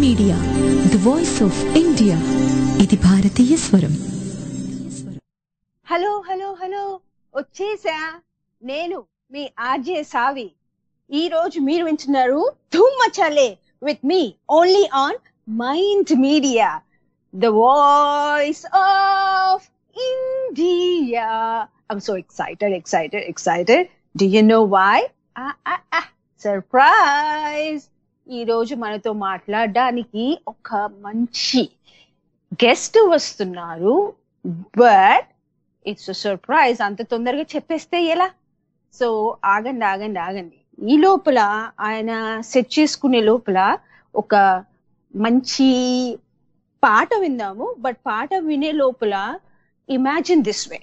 Media, the voice of India. ఇది భారతీయ స్వరం. హలో హలో హలో, వచ్చేసా నేను మీ ఆర్జే సావి. ఈ రోజు మీరు వింటున్నారు Dhoom Machale with me only on mind media, the voice of India. I'm so excited. Do you know why? Surprise! ఈ రోజు మనతో మాట్లాడడానికి ఒక మంచి గెస్ట్ వస్తున్నారు, బట్ ఇట్స్ సర్ప్రైజ్. అంత తొందరగా చెప్పేస్తే ఎలా? సో ఆగండి. ఈ లోపల ఆయన సెట్ చేసుకునే లోపల ఒక మంచి పాట విందాము. బట్ పాట వినే లోపల imagine this way,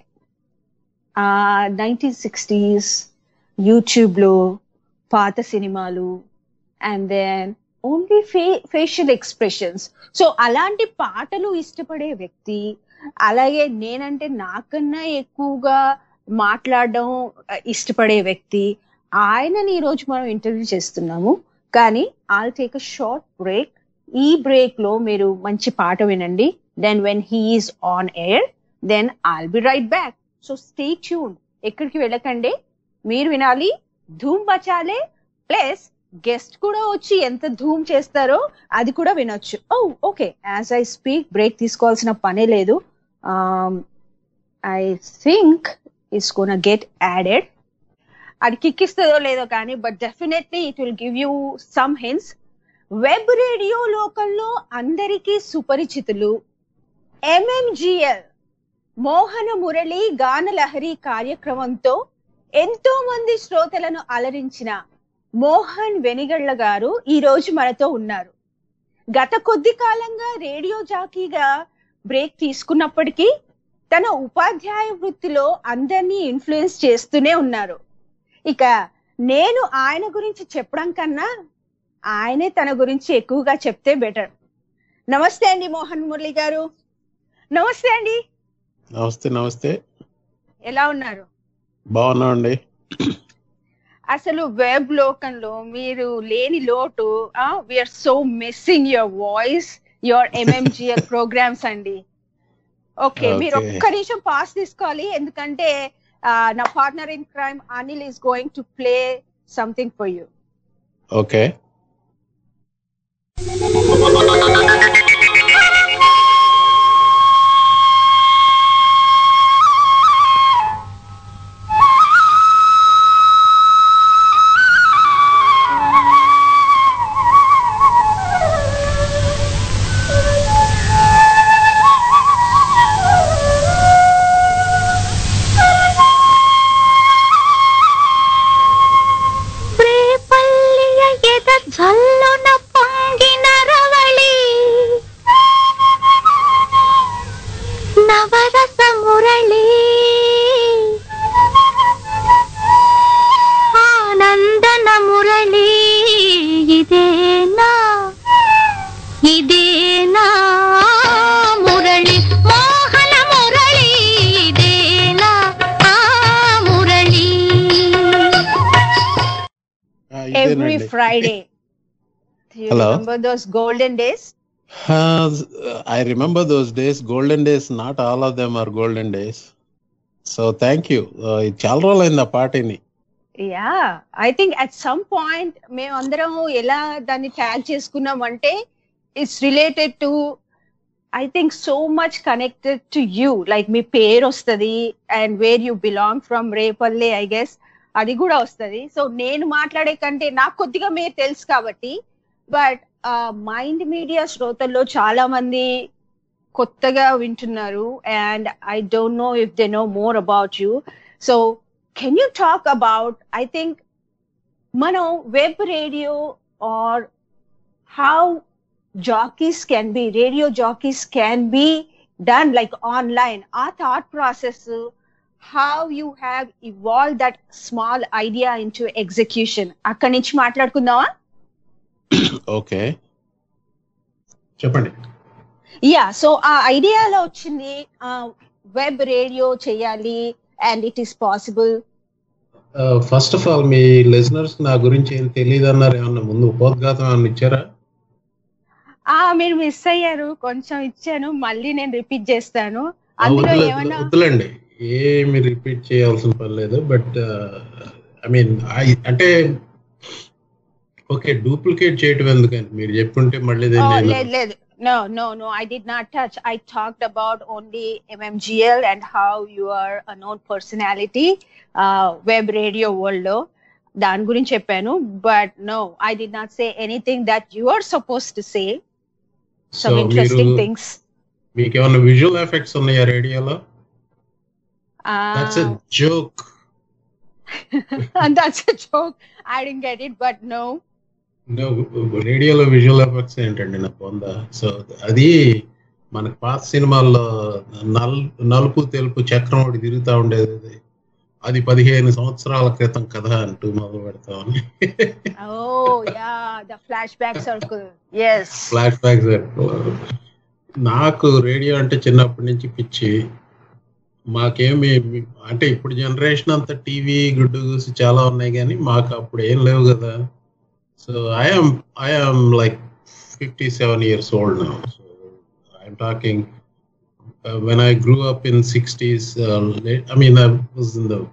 1960s YouTube లో పాత సినిమాలు and then only facial expressions. So అలాంటి పాటలు ఇష్టపడే వ్యక్తి, అలాగే నేనంటే నాకన్నా ఎక్కువగా మాట్లాడడం ఇష్టపడే వ్యక్తి, ఆయనని ఈరోజు మనం ఇంటర్వ్యూ చేస్తున్నాము. కానీ I'll take a short break. ఈ బ్రేక్ లో మీరు మంచి పాట వినండి. Then when he is on air, then I'll be right back. So stay tuned, ఎక్కడికి వెళ్ళకండి. మీరు వినాలి ధూమ్ బచాలే, ప్లస్ గెస్ట్ కూడా వచ్చి ఎంత ధూమ్ చేస్తారో అది కూడా వినొచ్చు. Okay, as I speak break తీసుకోవాల్సిన పనే లేదు. I think it's gonna get added. అది కిక్కిస్తుందో లేదో కానీ, but definitely it will give you some hints. Web radio లోకంలో అందరికీ సుపరిచితులు MMGL మోహన మురళి గానలహరి కార్యక్రమంతో ఎంతో మంది శ్రోతలను అలరించిన మోహన్ వెనిగళ్ల గారు ఈ రోజు మనతో ఉన్నారు. గత కొద్ది కాలంగా రేడియో జాకీగా బ్రేక్ తీసుకున్నప్పటికీ తన ఉపాధ్యాయ వృత్తిలో అందరినీ ఇన్ఫ్లుయెన్స్ చేస్తూనే ఉన్నారు. ఇక నేను ఆయన గురించి చెప్పడం కన్నా ఆయనే తన గురించి ఎక్కువగా చెప్తే బెటర్. నమస్తే అండి మోహన్ మురళి గారు. నమస్తే అండి. నమస్తే. ఎలా ఉన్నారు? బాగున్నామండి. అసలు వెబ్ లోకంలో మీరు లేని లోటు. We're so missing your voice, your MMGL programmes అండి. ఓకే, మీరు ఒక్క నిమిషం పాస్ తీసుకోవాలి, ఎందుకంటే నా partner in crime Anil is going to play something for you. Okay. Every Friday. Do you remember those golden days? I remember those days. Golden days, not all of them are golden days. So thank you. చాలా రోజులైంది ఆ పాటని. Yeah, I think at some point మేమందరం ఎలా దాన్ని tag చేసుకున్నాం అంటే it's related to, I think, so much connected to you. Like మీ పేరు వస్తుంది and where you belong from, Repalle, I guess అది కూడా వస్తుంది. సో నేను మాట్లాడే కంటే నాకు కొద్దిగా మీరు తెలుసు కాబట్టి. బట్ మైండ్ మీడియా శ్రోతల్లో చాలా మంది కొత్తగా వింటున్నారు, and I don't know if they know more about you. So can you talk about, I think మనం web radio or how jockeys can be, radio jockeys can be done like online, our thought process, how you have evolved that small idea into execution. అక్కడి నుంచి మాట్లాడుకుందామా? Okay, చెప్పండి. Yeah, so ఆ idea ఎలా వచ్చింది web radio చేయాలి and it is possible? First of all, మీ listeners నా గురించి ఏం తెలియదు అన్నారు, ఏమన్నా ముందు ఉపోద్ఘాతం ఏమన్నా ఇచ్చారా? మీరు మిస్ అయ్యారు, కొంచెం ఇచ్చాను, మళ్ళీ నేను రిపీట్ చేస్తాను. అందులో ఏమన్నా వద్దులండి, ఏమి రిపీట్ చేయాల్సిన పని లేదు. బట్ ఐ మీన్ అంటే ఓకే, డూప్లికేట్ చేయటం ఎందుకని మీరు చెప్పుంటే మళ్ళీ లేదు. No, I did not touch. I talked about only MMGL and how you are a known personality web radio world లో దాని గురించి చెప్పాను. But no, I did not say anything that you are supposed to say. Some interesting things. మీకు ఏమైనా visual effects ఉన్నాయా రేడియోలో? That's a joke. That's a joke. I didn't get it, but no. రేడియోలో visual effects ఏంటండి నా పొందా? So అది మనకు పాత సినిమాల్లో నలుపు తెలుపు చక్రం ఒకటి తిరుగుతూ ఉండేది, అది 15 సంవత్సరాల క్రితం కథ అంటూ మొదలు పెడతామని. Flashback circle. నాకు రేడియో అంటే చిన్నప్పటి నుంచి పిచ్చి. మాకేమి అంటే ఇప్పుడు జనరేషన్ అంతా టీవీ గుడ్డు చూసి చాలా ఉన్నాయి, కానీ మాకు అప్పుడు ఏం లేవు కదా. So I am like 57 years old now. So I'm talking when I grew up in 60s. I mean, I was in the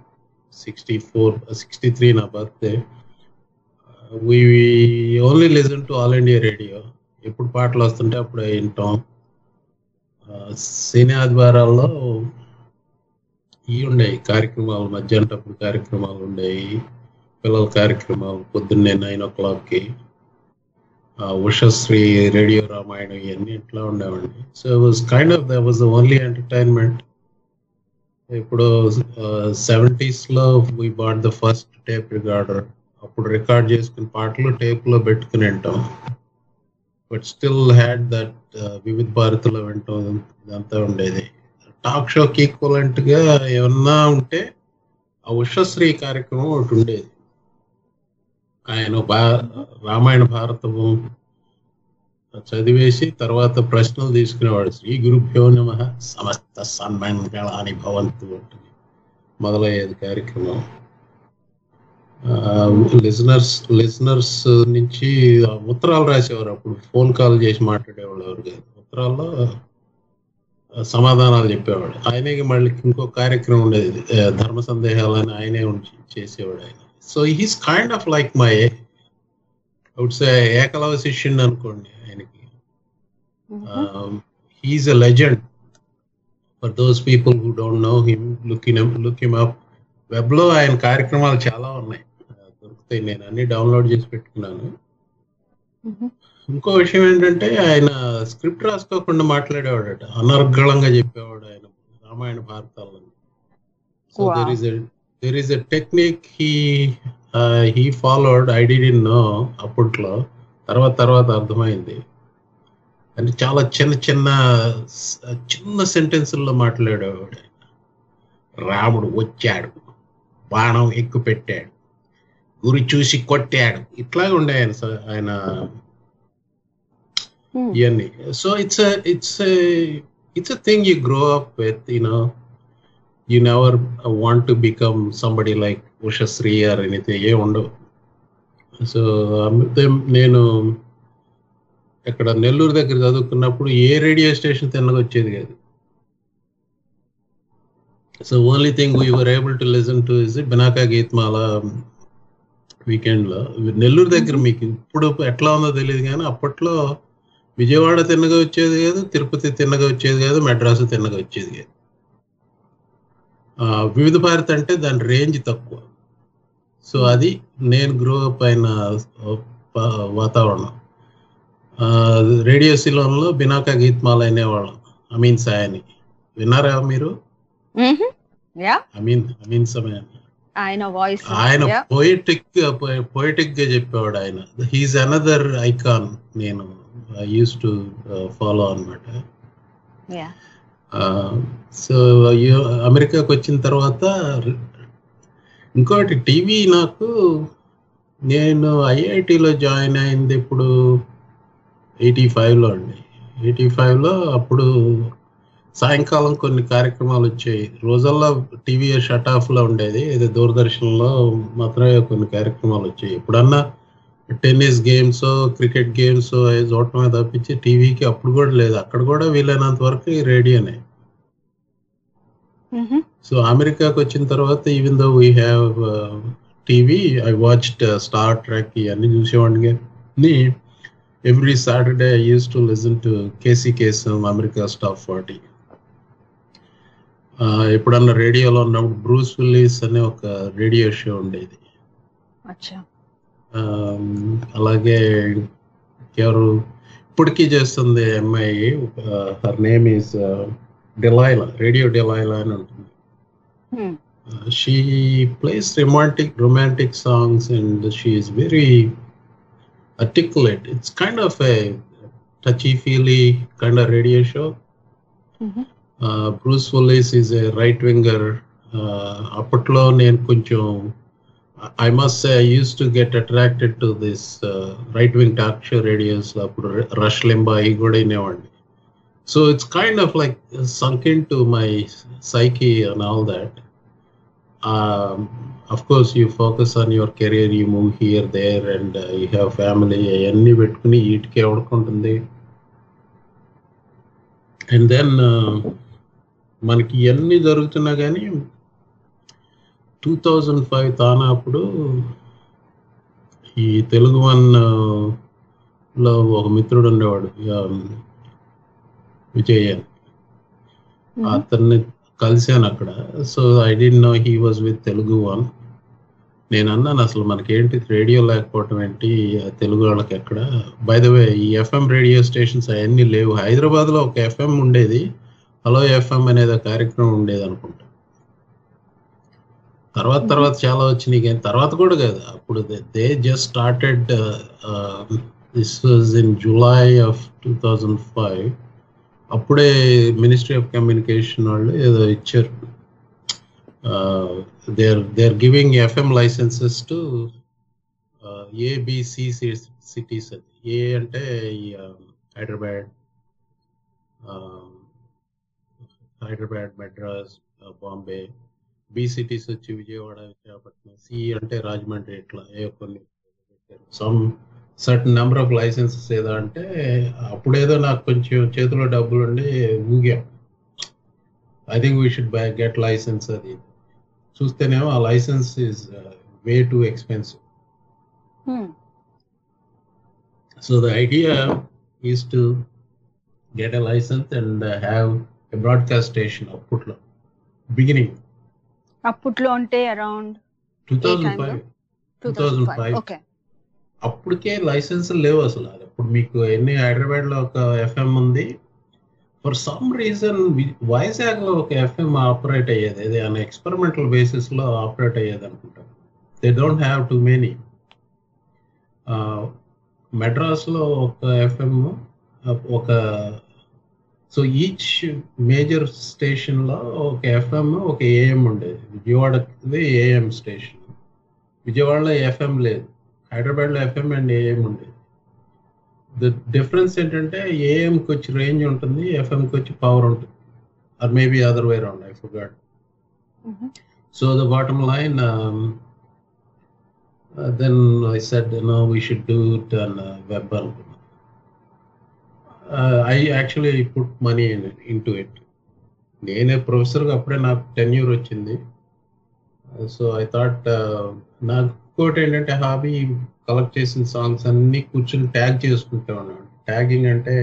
63 na birthday. We only listened to All India Radio. ఎప్పుడు పాటలు వస్తుంటే అప్పుడు వింటాం. సినీ ఆదివారాల్లో ఇవి ఉండేవి కార్యక్రమాలు, మధ్యాహ్నప్పుడు కార్యక్రమాలు ఉండేవి, పిల్లల కార్యక్రమాలు పొద్దున్నే 9 o'clockకి, ఉషశ్రీ, రేడియో రామాయణం, ఇవన్నీ ఇట్లా ఉండేవండి. So that was the only entertainment. ఇప్పుడు 70s లో we bought the first tape recorder. అప్పుడు రికార్డ్ చేసుకుని పాటలు టేప్లో పెట్టుకుని వింటాం. బట్ స్టిల్ హ్యాడ్ దట్ వివిధ భారతిలో వింటాం, ఇదంతా ఉండేది. టాక్ షోకి ఈక్వలెంట్గా ఏమన్నా ఉంటే ఆ ఉషశ్రీ కార్యక్రమం ఒకటి ఉండేది. ఆయన రామాయణ భారతము చదివేసి తర్వాత ప్రశ్నలు తీసుకునేవాడు. శ్రీ గురుభ్యో నమః సమస్త సన్మంగళాని భవంతు అంటుంది మొదలయ్యేది కార్యక్రమం. లిజనర్స్ నుంచి ఉత్తరాలు రాసేవారు. అప్పుడు ఫోన్ కాల్ చేసి మాట్లాడేవాళ్ళు ఎవరు కాదు, ఉత్తరాల్లో సమాధానాలు చెప్పేవాడు. ఆయనే మళ్ళీ ఇంకో కార్యక్రమం ఉండేది, ధర్మ సందేహాలని ఆయనే చేసేవాడు ఆయన. So he's kind of like my, I would say Ekalavya శిష్యుడు అనుకోండి ఆయనకి. He is a legend for those people who don't know him. Look him up. Web లో ఆయన కార్యక్రమాలు చాలా ఉన్నాయి, దొరుకుతాయి. నేను అన్ని డౌన్లోడ్ చేసి పెట్టుకున్నాను. ఇంకో విషయం ఏంటంటే ఆయన స్క్రిప్ట్ రాసుకోకుండా మాట్లాడేవాడట, అనర్గళంగా చెప్పేవాడు ఆయన రామాయణ భారతాలను. So there is a technique he followed. I didn't know అప్పట్లో, తర్వాత అర్థమైంది. అంటే చాలా చిన్న సెంటెన్సుల్లో మాట్లాడేవాడు. రాముడు వచ్చాడు, బాణం ఎక్కువ పెట్టాడు, గురి చూసి కొట్టాడు, ఇట్లాగే ఉండే ఆయన ఇవన్నీ. So it's a thing you grow up with, you never want to become somebody like Ushasri or anything. ఏ ఉండవు. సో నేను ఇక్కడ నెల్లూరు దగ్గర చదువుకున్నప్పుడు ఏ రేడియో స్టేషన్ తిన్నగా వచ్చేది కాదు. So only thing we were able to listen to is Binaca Geetmala weekend లో. నెల్లూరు దగ్గర మీకు ఇప్పుడు ఎట్లా ఉందో తెలియదు, కానీ అప్పట్లో విజయవాడ తిన్నగా వచ్చేది కాదు, తిరుపతి తిన్నగా వచ్చేది కాదు, మెడ్రాసు తిన్నగా వచ్చేది కాదు. వివిధ భారతి అంటే దాని రేంజ్ తక్కువ. సో అది నేను గ్రో అప్ అయిన వాతావరణం. రేడియో సిలోన్లో బినాకా గీత్మాల అనేవాళ్ళం, అమీన్ సాయని. విన్నారా మీరు? అమీన్ సమయాన్ని ఆయన పోయిటిక్ గా చెప్పేవాడు. ఆయన హీస్ అనదర్ ఐకాన్. నేను యూస్ టు ఫాలో అన్నమాట. సో అమెరికాకి వచ్చిన తర్వాత ఇంకోటి టీవీ నాకు, నేను ఐఐటిలో జాయిన్ అయింది ఇప్పుడు 85లో అండి. 85లో అప్పుడు సాయంకాలం కొన్ని కార్యక్రమాలు వచ్చాయి. రోజల్లో టీవీ షట్ ఆఫ్లో ఉండేది, ఇది దూరదర్శన్లో మాత్రమే కొన్ని కార్యక్రమాలు వచ్చాయి. ఎప్పుడన్నా టెన్నిస్ గేమ్స్, క్రికెట్ గేమ్స్ అవి చూడటమే తప్పించి టీవీకి అప్పుడు కూడా లేదు. అక్కడ కూడా వీలైనంత వరకు ఈ రేడియోనే. సో అమెరికాకి వచ్చిన తర్వాత even though we have TV, I watched Star Trek ఇవన్నీ చూసేవాడిని. కానీ every Saturday I use to listen to Casey Kasem, America top 40. ఎప్పుడన్నా రేడియోలో ఉన్నప్పుడు బ్రూస్ విల్లిస్ అనే ఒక రేడియో షో ఉండేది. అలాగే ఎవరు ఇప్పటికీ చేస్తుంది అమ్మాయి, her name is Delilah, radio Delilah అని ఉంటుంది. She plays romantic songs and she is very articulate. It's kind of a touchy-feely kind of radio show. Bruce Willis is a right-winger. Appatlo nenu koncham, I must say I used to get attracted to this right-wing talk show radios. Appudu Rush Limbaugh kuda inevandi. So it's kind of like sunk into my psyche and all that. Of course, you focus on your career, you move here, there, and you have family. Ayanni pettukoni eatke avadukuntundi. And then మనకి ఇవన్నీ జరుగుతున్నా కానీ 2005 తానా అప్పుడు ఈ Telugu one లో ఒక మిత్రుడు ఉండేవాడు, విజయ్. అతన్ని కలిశాను అక్కడ. So I didn't know he was with Telugu one. నేను అన్నాను, అసలు మనకేంటి రేడియో లేకపోవటం ఏంటి, తెలుగు వాళ్ళకి ఎక్కడ. బై ద వే, ఈ ఎఫ్ఎం రేడియో స్టేషన్స్ అవన్నీ లేవు. హైదరాబాద్లో ఒక ఎఫ్ఎం ఉండేది, హలో ఎఫ్ఎం అనేది కార్యక్రమం ఉండేది అనుకుంటా. తర్వాత చాలా వచ్చినాయి, కానీ తర్వాత కూడా కాదు. అప్పుడు they just started, this was in July of 2005. అప్పుడే మినిస్ట్రీ ఆఫ్ కమ్యూనికేషన్ వాళ్ళు ఏదో ఇచ్చారు, they're giving FM licenses to ABC cities. A అంటే హైదరాబాద్, మెడ్రాస్, బాంబే. బి సిటీస్ వచ్చి విజయవాడ, విశాఖపట్నం. సి అంటే రాజమండ్రి. ఇట్లా కొన్ని some certain number of licences. ఏదో అంటే అప్పుడేదో నాకు కొంచెం చేతిలో డబ్బులు ఉండి ఊగాం, I think we should get licence. అది చూస్తేనేమో ఆ licence is way too expensive. So the idea is to get a licence and have a broadcast station. అప్పట్లో బిగినింగ్, అప్పట్లో అంటే అరౌండ్ 2005. అప్పటికే లైసెన్స్ లేవు అసలు. అప్పుడు మీకు ఎన్ని, హైదరాబాద్ లో ఒక ఎఫ్ఎం ఉంది. ఫర్ సమ్ రీజన్ వైజాగ్ లో ఒక ఎఫ్ఎం ఆపరేట్ అయ్యేది, అది అన్ ఎక్స్పెరిమెంటల్ బేసిస్ లో ఆపరేట్ అయ్యేది అనుకుంటా. They don't have too many. Madras లో ఒక ఎఫ్ఎం, ఒక సో ఈచ్ మేజర్ స్టేషన్ లో ఒక ఎఫ్ఎం, ఒక ఏఎం ఉండేది. విజయవాడది ఏఎం స్టేషన్, విజయవాడలో ఎఫ్ఎం లేదు. హైదరాబాద్లో ఎఫ్ఎం అండ్ ఏఎం ఉండేది. ద డిఫరెన్స్ ఏంటంటే ఏఎంకి వచ్చి రేంజ్ ఉంటుంది, ఎఫ్ఎంకి వచ్చి పవర్ ఉంటుంది. Or maybe other way round, I forgot. So the bottom line, then I said no we should do it on web అనుకున్నా. I actually put money into it. నేనే ప్రొఫెసర్గా అప్పుడే నాకు టెన్యూర్ వచ్చింది. సో ఐ థాట్, నాకు ఇంకోటి ఏంటంటే hobby, collect చేసిన సాంగ్స్ అన్ని కూర్చొని ట్యాగ్ చేసుకుంటా ఉన్నాను. ట్యాగింగ్ అంటే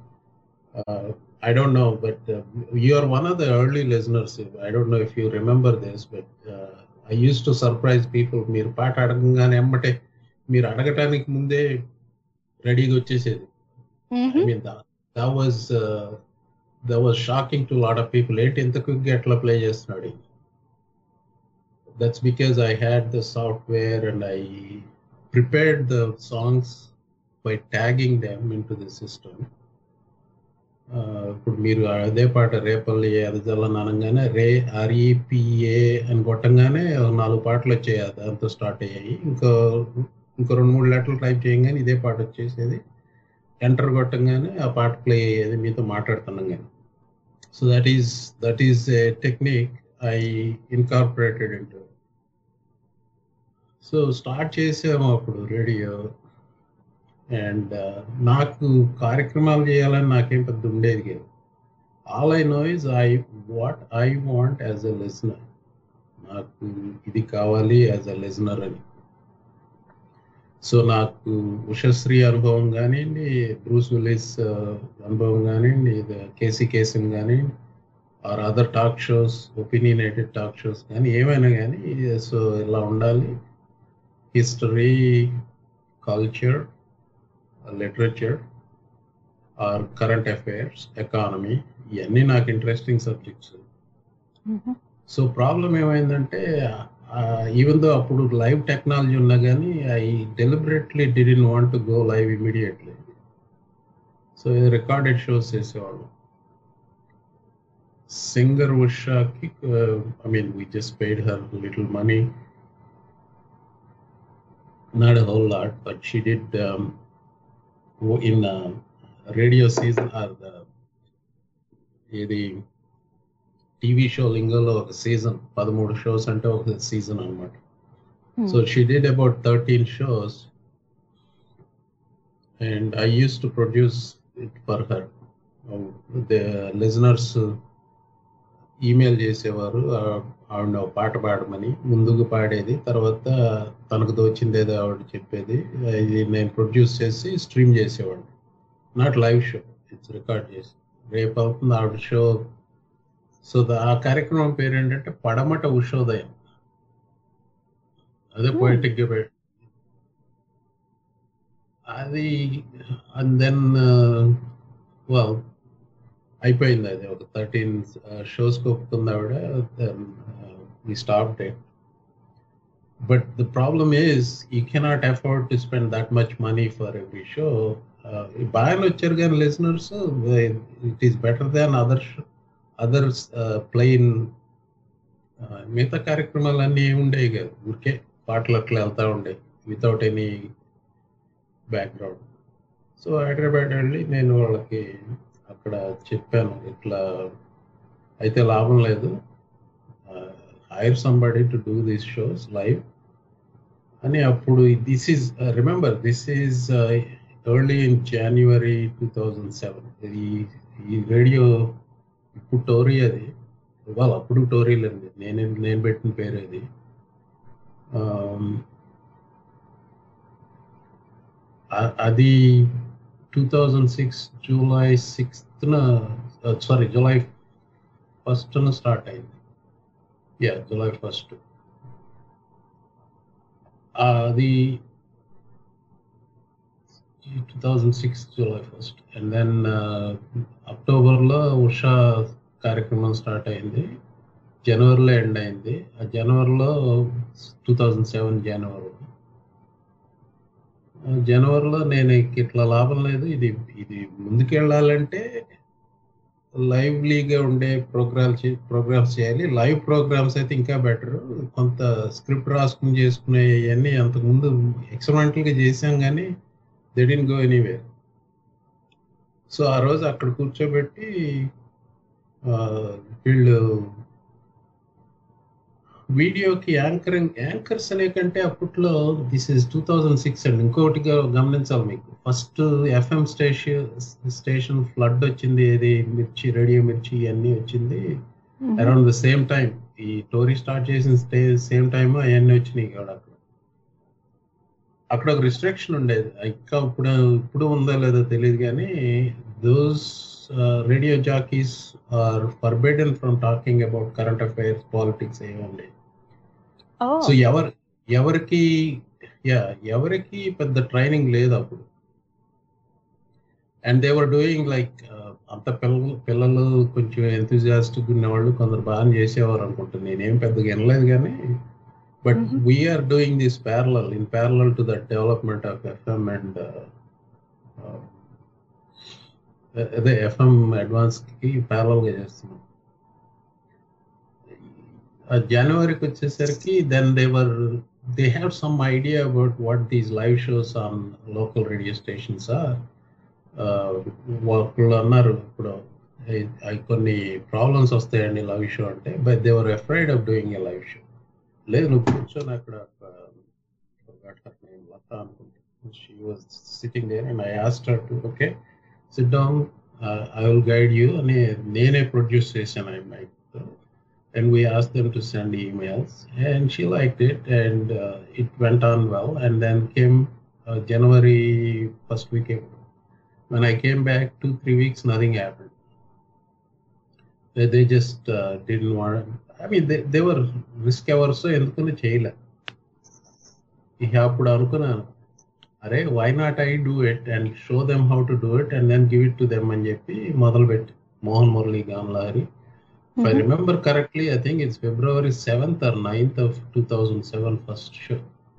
I don't know, but you are one of the early listeners. I don't know if you remember this, but I use to surprise people. మీరు పాట అడగంగానే ఎమ్మటే, మీరు అడగటానికి ముందే రెడీగా వచ్చేసేది. I mean, that was shocking to a lot of people. ఏంటి ఇంత క్విక్గా ఎట్లా ప్లే చేస్తున్నాడు. That's because I had the software and I prepared the songs by tagging them into the system. ఇప్పుడు మీరు అదే పాట రేపల్లి అదజల్లని అనగానే REPA అని కొట్టంగానే 4 పాటలు వచ్చాయి, దాంతో స్టార్ట్ అయ్యాయి. ఇంకో 2-3 లెటర్లు టైప్ చేయగానే ఇదే పాట వచ్చేసేది. ఎంటర్ కొట్టంగానే ఆ పాట ప్లే అయ్యేది మీతో మాట్లాడుతున్నాం కానీ. So that is a technique I incorporated into. So start చేసాము అప్పుడు రేడియో. అండ్ నాకు కార్యక్రమాలు చేయాలని నాకేం పెద్ద ఉండేది కాదు. All I know is what I want as a listener. నాకు ఇది కావాలి యాజ్ ఎ లిజనర్ అని. సో నాకు ఉషశ్రీ అనుభవం కానివ్వండి, బ్రూస్ విల్లిస్ అనుభవం కానివ్వండి, కేసీ కేసిన్ కానివ్వండి, or other talk shows, opinionated talk shows కానీ ఏమైనా కానీ, సో ఇలా ఉండాలి. History, culture, literature or current affairs, economy, ఇవన్నీ నాకు ఇంట్రెస్టింగ్ సబ్జెక్ట్స్. సో ప్రాబ్లం ఏమైందంటే, ఈవెన్ దో అప్పుడు లైవ్ టెక్నాలజీ ఉన్నా కానీ I deliberately didn't want to go live immediately. So recorded shows చేసేవాళ్ళు. Singer Ushaki, I mean, we just paid her little money, not a whole lot, but she did in radio season or the TV show Lingalo ఒక season 13 shows అంటే ఒక season అన్నమాట. So she did about 13 shows and I used to produce it for her. The listeners email చేసేవారు, ఆవిడ పాట పాడమని. ముందుకు పాడేది, తర్వాత తనకు దోచిందేదో ఆవిడ చెప్పేది, ఇది నేను ప్రొడ్యూస్ చేసి స్ట్రీమ్ చేసేవాడిని. Not live show, it's record చేసి రేపు అవుతుంది ఆవిడ షో. సో ఆ కార్యక్రమం పేరు ఏంటంటే పడమట ఉషోదయం. అదే పోయిటిక్ గా అది. అండ్ దెన్ అయిపోయింది అది. ఒక 13 షోస్కి ఒప్పుకుంది ఆవిడ. We stopped it. But the problem is you cannot afford to spend that much money for every show. బాగానే వచ్చారు కానీ listeners, it is better than others plain. మిగతా కార్యక్రమాలన్నీ ఉండేవి కాదు, ఊరికే పాటలు అట్లా వెళ్తూ ఉండేవి without any background. So Hyderabad వెళ్ళి నేను వాళ్ళకి అక్కడ చెప్పాను, ఇట్లా అయితే లాభం లేదు, hire somebody to do these shows live అని. అప్పుడు this is remember, this is early in January 2007. ఈ రేడియో ఇప్పుడు టోరీ, అది వాళ్ళు అప్పుడు టోరీలండి, నేను పెట్టిన పేరు అది. అది 2006 July 6th, July 1st start అయింది. July 1st. అది 2006 July 1st. అండ్ దెన్ అక్టోబర్లో ఉషా కార్యక్రమం స్టార్ట్ అయింది, జనవరిలో ఎండ్ అయింది. ఆ జనవరిలో 2007 జనవరిలో నేను ఇట్లా లాభం లేదు, ఇది ముందుకెళ్ళాలంటే లైవ్లీగా ఉండే ప్రోగ్రామ్స్ చేయాలి. లైవ్ ప్రోగ్రామ్స్ అయితే ఇంకా బెటర్. కొంత స్క్రిప్ట్ రాసుకుని చేసుకునే ఇవన్నీ అంతకుముందు ఎక్స్పెరిమెంటల్గా చేసాం కానీ they didn't go anywhere. So ఆ రోజు అక్కడ కూర్చోబెట్టి వీళ్ళు వీడియోకి యాంకర్స్ అనే కంటే అప్పట్లో, దిస్ ఇస్ 2006 అండి. ఇంకొకటిగా గమనించాలి మీకు, ఫస్ట్ FM స్టేషన్ ఫ్లడ్ వచ్చింది, ఏది మిర్చి, రేడియో మిర్చి ఇవన్నీ వచ్చింది అరౌండ్ ద సేమ్ టైం. ఈ టోరీ స్టార్ట్ చేసిన సేమ్ టైమ్ అవన్నీ వచ్చినాయి. అక్కడ ఒక రిస్ట్రిక్షన్ ఉండేది, ఇంకా ఇప్పుడు ఉందో లేదో తెలియదు కానీ, those radio jockeys are forbidden from talking about current affairs, politics ఏముండే. సో ఎవరికి పెద్ద ట్రైనింగ్ లేదు అప్పుడు. And they were doing like, అంత పిల్లలు కొంచెం ఎంతూజియాస్టిక్ ఉన్నవాళ్ళు కొందరు బాగా చేసేవారు అనుకుంటాను, నేనేం పెద్దగా వినలేదు కానీ. But we are doing this in parallel to the development of FM and అదే FM అడ్వాన్స్ కి ప్యారలల్ గా చేస్తున్నాం. జనవరికి వచ్చేసరికి then they have some idea about what these live shows on local radio stations are. వాళ్ళు అన్నారు ఇప్పుడు కొన్ని ప్రాబ్లమ్స్ వస్తాయండి లైవ్ షో అంటే, but they were afraid of doing a live show. లేదు నువ్వు కూర్చొని అక్కడ లత అనుకుంటా she was sitting there, and I asked her to, okay, sit down, I will guide you. And nene produce చేశాను I mic. And we asked them to send emails, and she liked it, and it went on well. And then came January first week. When I came back 2-3 weeks, nothing happened. They just didn't want. I mean, they were risk averse, so ఎందుకని చేయలే. ఇక అప్పుడు అనుకున్నాను, అరే why not I do it and show them how to do it and then give it to them అని చెప్పి మొదలుపెట్టి Mohan Murali గాంలారి. If I remember correctly, I think it's February 7th or 9th of 2007 first show.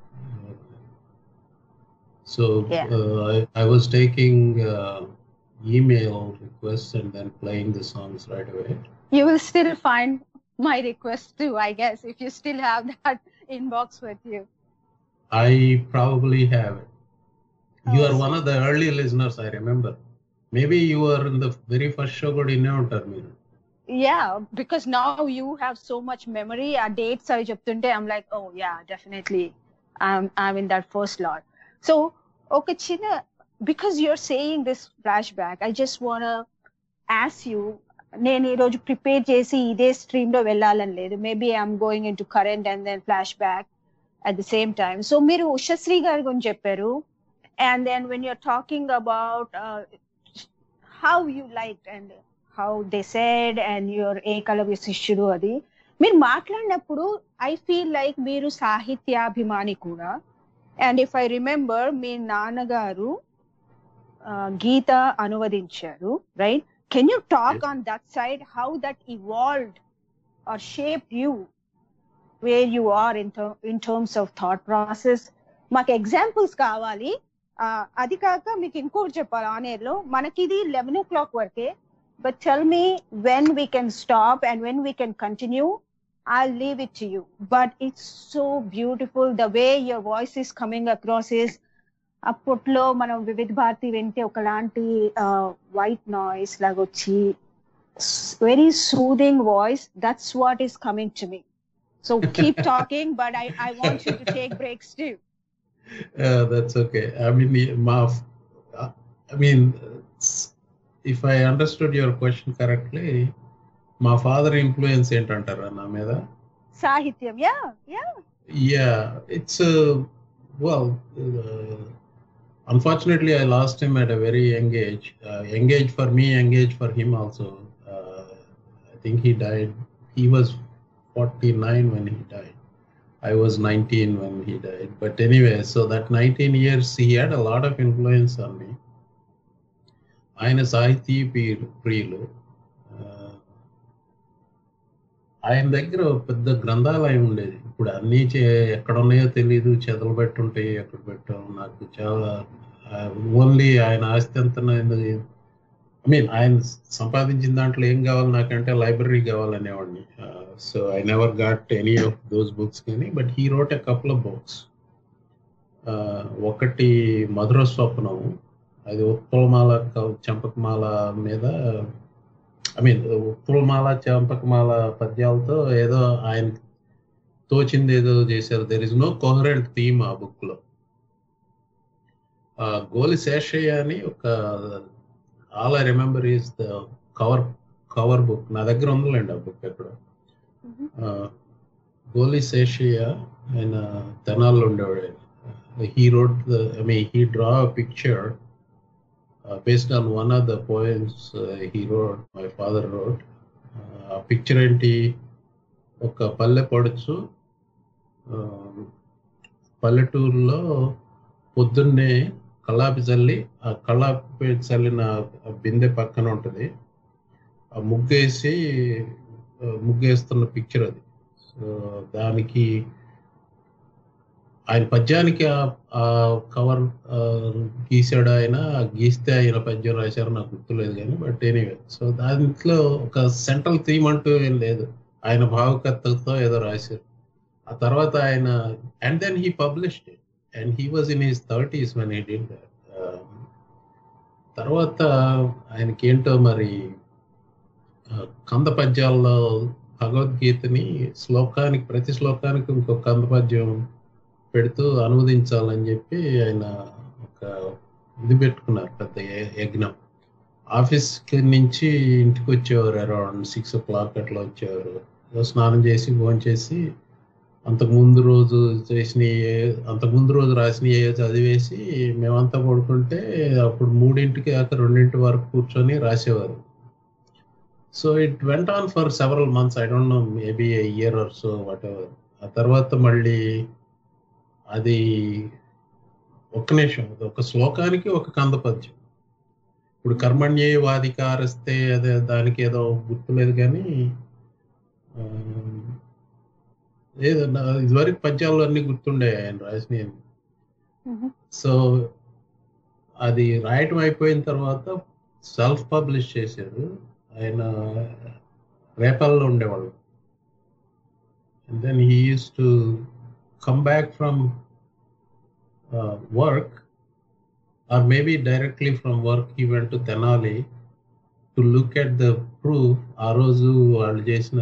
So I was taking email requests and then playing the songs right away. You will still find my request too, I guess, if you still have that inbox with you. I probably have it. You are one of the early listeners, I remember. Maybe you were in the very first show good in Ontario. Yeah, because now you have so much memory. Our dates are cheptunte, I'm like, oh yeah, definitely I'm in that first lot. So okay, China, because you're saying this flashback, I just want to ask you, నేను ఈ రోజు prepare చేసి ఇదే stream లో వెళ్ళాలని లేదు. Maybe I'm going into current and then flash back at the same time. So మీరు ఉషశ్రీ గారి గురించి చెప్పారు, and then when you're talking about how you like and how they said and your Ekalavya శిష్యుడు, అది మీరు మాట్లాడినప్పుడు ఐ ఫీల్ లైక్ మీరు సాహిత్యాభిమాని కూడా. అండ్ ఇఫ్ ఐ రిమెంబర్, మీ నాన్నగారు గీత అనువదించారు, right? Can you talk on that side, how that evolved or shaped you where you are in terms of thought process? మాకు ఎగ్జాంపుల్స్ కావాలి. అది కాక మీకు ఇంకోటి చెప్పాలి, ఆన్ ఎయిర్ లో మనకి ఇది 11 o'clock వరకే, but tell me when we can stop and when we can continue. I'll leave it to you, but it's so beautiful the way your voice is coming across. Is అప్పట్లో మనం వివిధ భారతి వింటే ఒకలాంటి white noise లాగా వచ్చి, very soothing voice. That's what is coming to me. So keep talking, but I want you to take breaks too. That's okay. I mean, if I understood your question correctly, మా father influence ఏంటంటారా నా మీద? సాహిత్యం. Yeah, it's well, unfortunately I lost him at a very young age. Young age for me, young age for him also. I think he died, he was 49 when he died. I was 19 when he died. But anyway, so that 19 years he had a lot of influence on me. ఆయన సాహితీ ప్రియులు. ఆయన దగ్గర పెద్ద గ్రంథాలయం ఉండేది. ఇప్పుడు అన్నీ ఎక్కడ ఉన్నాయో తెలియదు, చెదలు పెట్టుంటాయి, ఎక్కడ పెట్టాం నాకు చాలా. ఓన్లీ ఆయన ఆస్తి అంతా, ఐ మీన్ ఆయన సంపాదించిన దాంట్లో ఏం కావాలి నాకంటే లైబ్రరీ కావాలనేవాడిని. So I never got any of those books కానీ, but he wrote a couple of books. ఒకటి మధుర స్వప్నం, అది ఉత్పలమాల చంపకమాల మీద, ఐ మీన్ ఉత్పలమాల చంపకమాల పద్యాలతో ఏదో ఆయన తోచింది ఏదో చేశారు. There is no coherent theme ఆ బుక్ లో. గోలి శేషయ్య అని ఒక, all I remember is the cover book. నా దగ్గర ఉందిలేండి ఆ బుక్ ఎక్కడ. గోలి శేషయ్య ఆయన తెనాల్లో ఉండేవాడు. He wrote he draw a picture based on one of the poems he wrote, my father wrote. A picture ఏంటి, ఒక పల్లె పడుచు పల్లెటూరులో పొద్దున్నే కళ్ళాపి చల్లి, ఆ కళ్ళాపి చల్లిన బిందె పక్కన ఉంటుంది, ఆ ముగ్గేస్తున్న పిక్చర్ అది. సో దానికి ఆయన పద్యానికి ఆ కవర్ గీసాడు ఆయన. గీస్తే ఆయన పద్యం రాశారు, నాకు గుర్తులేదు కానీ. బట్ ఎనీవే, సో దాంట్లో ఒక సెంట్రల్ థీమ్ అంటూ ఏం లేదు, ఆయన భావకర్తలతో ఏదో రాశారు. ఆ తర్వాత ఆయన, and then he published it, and he was in his 30s when he did that. తర్వాత ఆయనకి ఏంటో మరి కంద పద్యాల్లో భగవద్గీతని ప్రతి శ్లోకానికి ఇంకొక కంద పద్యం పెడుతూ అనువదించాలని చెప్పి ఆయన ఒక ఒక ఇది పెట్టుకున్నారు, పెద్ద యజ్ఞం. ఆఫీస్కి నుంచి ఇంటికి వచ్చేవారు అరౌండ్ 6 o'clock అట్లా వచ్చేవారు. స్నానం చేసి భోజనం చేసి అంతకుముందు రోజు రాసిన చదివేసి మేమంతా పడుకుంటే అప్పుడు 3 దాకా 2 వరకు కూర్చొని రాసేవారు. So it went on for several months, I don't know, maybe a year or so, whatever. ఆ తర్వాత మళ్ళీ అది ఒక్క నిమిషం, ఒక శ్లోకానికి ఒక కందపద్యం. ఇప్పుడు కర్మణ్యేవాధికారస్తే అదే దానికి ఏదో గుర్తులేదు కానీ ఏదో ఇదివరకు పద్యాలు అన్ని గుర్తుండే ఆయన రాసినవి. సో అది రాయటం అయిపోయిన తర్వాత సెల్ఫ్ పబ్లిష్ చేశారు. ఆయన రేపల్లో ఉండేవాళ్ళు. And then he use to come back from work, or maybe directly from work he went to Tenali to look at the proof. ఆ రోజు వాళ్ళు చేసిన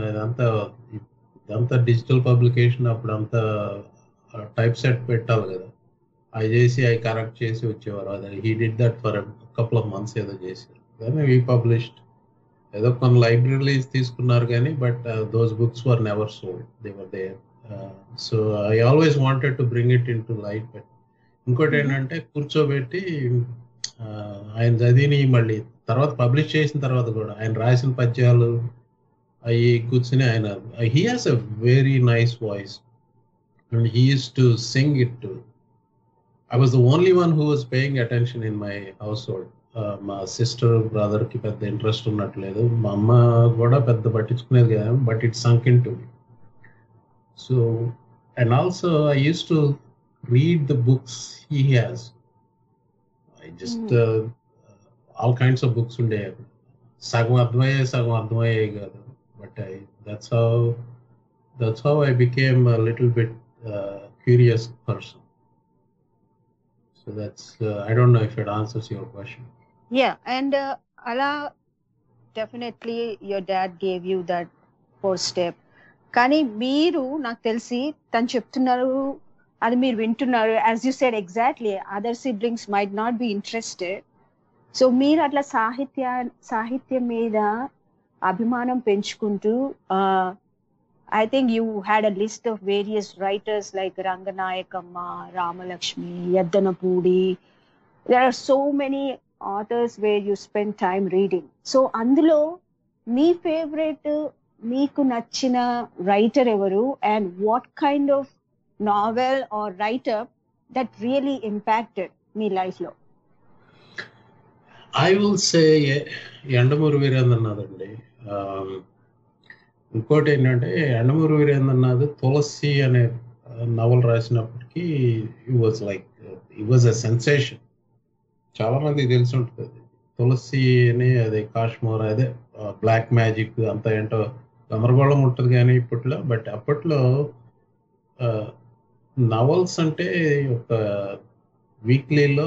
ఇదంతా డిజిటల్ పబ్లికేషన్, అప్పుడు అంతా టైప్ సెట్ పెట్టాలి కదా, అవి చేసి అవి కరెక్ట్ చేసి వచ్చేవారు. అది he did that for couple of months ఏదో చేశారు. Then we published. ఏదో కొన్ని లైబ్రరీస్ తీసుకున్నారు కానీ but those books were never sold, they were there. So I always wanted to bring it into light. ఇంకోటి ఏంటంటే కూర్చోబెట్టి ఆయన చదివి మళ్ళీ తర్వాత పబ్లిష్ చేసిన తర్వాత కూడా ఆయన రాసిన పద్యాలు అవి కూర్చుని ఆయన, he has a very nice voice and he use to sing it too. I was the only one who was paying attention in my household. మా సిస్టర్ బ్రదర్కి పెద్ద ఇంట్రెస్ట్ ఉన్నట్లేదు, మా అమ్మ కూడా పెద్ద పట్టించుకునేది కదా, but it sunk into me. So and also I use to read the books he has. I just all kinds of books unde, sagam ardhamaye kaadu, but that's how I became a little bit curious person. So that's I don't know if it answers your question. Yeah, and ala definitely your dad gave you that first step. కానీ మీరు నాకు తెలిసి తను చెప్తున్నారు, అది మీరు వింటున్నారు. As you said exactly, other siblings might not be interested. So మీరు అట్లా సాహిత్యం మీద అభిమానం పెంచుకుంటూ, I think you had a list of various writers like Ranganayakamma, Ramalakshmi, Yaddanapudi. There are so many authors where you spend time reading. So అందులో మీ favourite, మీకు నచ్చిన రైటర్ ఎవరు, and what kind of novel or writer that really impacted me life lo? I will say Yandamuri Veerendranath అండి. ఇంకోటి ఏంటంటే యండమూరి వీరేంద్రనాథ్ తులసి అనే novel రాసినప్పటికీ it was a sensation. చాలా మందికి తెలిసి ఉంటుంది తులసి అని. అదే కాశ్మోర్, అదే బ్లాక్ మ్యాజిక్ అంతా ఏంటో గమరగోళం ఉంటుంది కానీ ఇప్పట్లో. బట్ అప్పట్లో నవల్స్ అంటే ఒక వీక్లీలో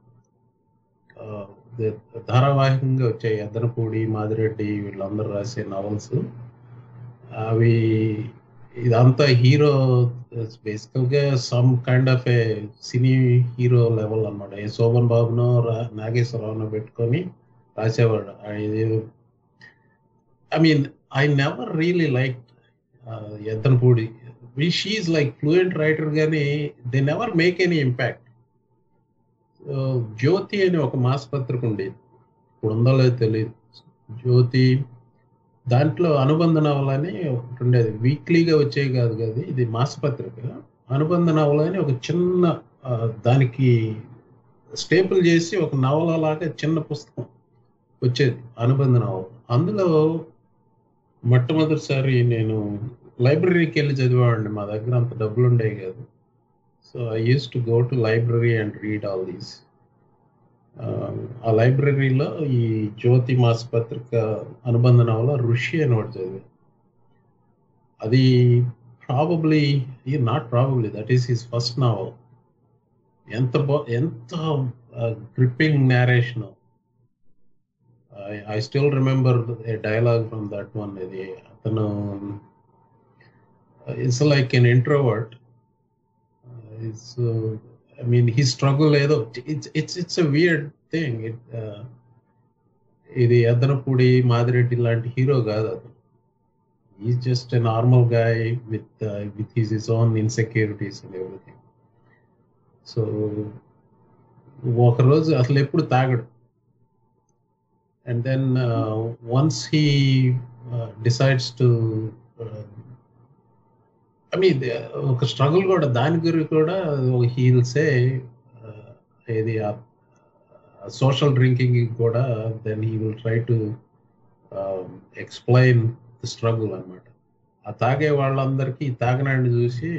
ధారావాహికంగా వచ్చాయి. యద్దనపూడి, మాదిరెడ్డి వీళ్ళందరూ రాసే నవల్స్. అవి ఇదంతా హీరో బేసికల్గా some kind of a cine hero level అనమాట. శోభన్ బాబునో నాగేశ్వరరావునో పెట్టుకొని రాసేవాడు. I mean I never really like Yaddanapudi. She is like fluent writer గానీ they never make any impact. Jyothi అని ఒక మాసపత్రిక ఉండేది, ఇప్పుడు ఉందో లేదో తెలియదు. జ్యోతి దాంట్లో అనుబంధ నవల అని ఒకటి ఉండేది, వీక్లీగా వచ్చేవి కాదు కదా, ఇది మాసపత్రిక. అనుబంధ నవల అని ఒక చిన్న దానికి స్టేపుల్ చేసి ఒక నవల లాగా చిన్న పుస్తకం వచ్చేది, అనుబంధ నవల. అందులో మొట్టమొదటిసారి నేను లైబ్రరీకి వెళ్ళి చదివామండి. మా దగ్గర అంత డబ్బులు ఉండేవి కాదు. So I use to go to library and read all these. ఆ లైబ్రరీలో ఈ జ్యోతి మాసపత్రిక అనుబంధ నవల ఋషి అని ఒకటి చదివాను. అది not probably that is his first novel. ఎంత gripping narration. I still remember a dialogue from that one. ఇది అతను it's like an introvert. I mean, his struggle ఏదో it's a weird thing. ఇది అద్దనపూడి మాదిరెడ్డి లాంటి హీరో కాదు అతను. Is just a normal guy with his own insecurities and everything. So ఒకరోజు అసలు ఎప్పుడు తాగడు. And then once he decides to I mean ఒక స్ట్రగుల్ కూడా దాని గురించి కూడా హీల్ సే ఏది సోషల్ డ్రింకింగ్ కూడా then he will try to explain the struggle అనమాట. ఆ తాగే వాళ్ళందరికీ తాగనాడిని చూసి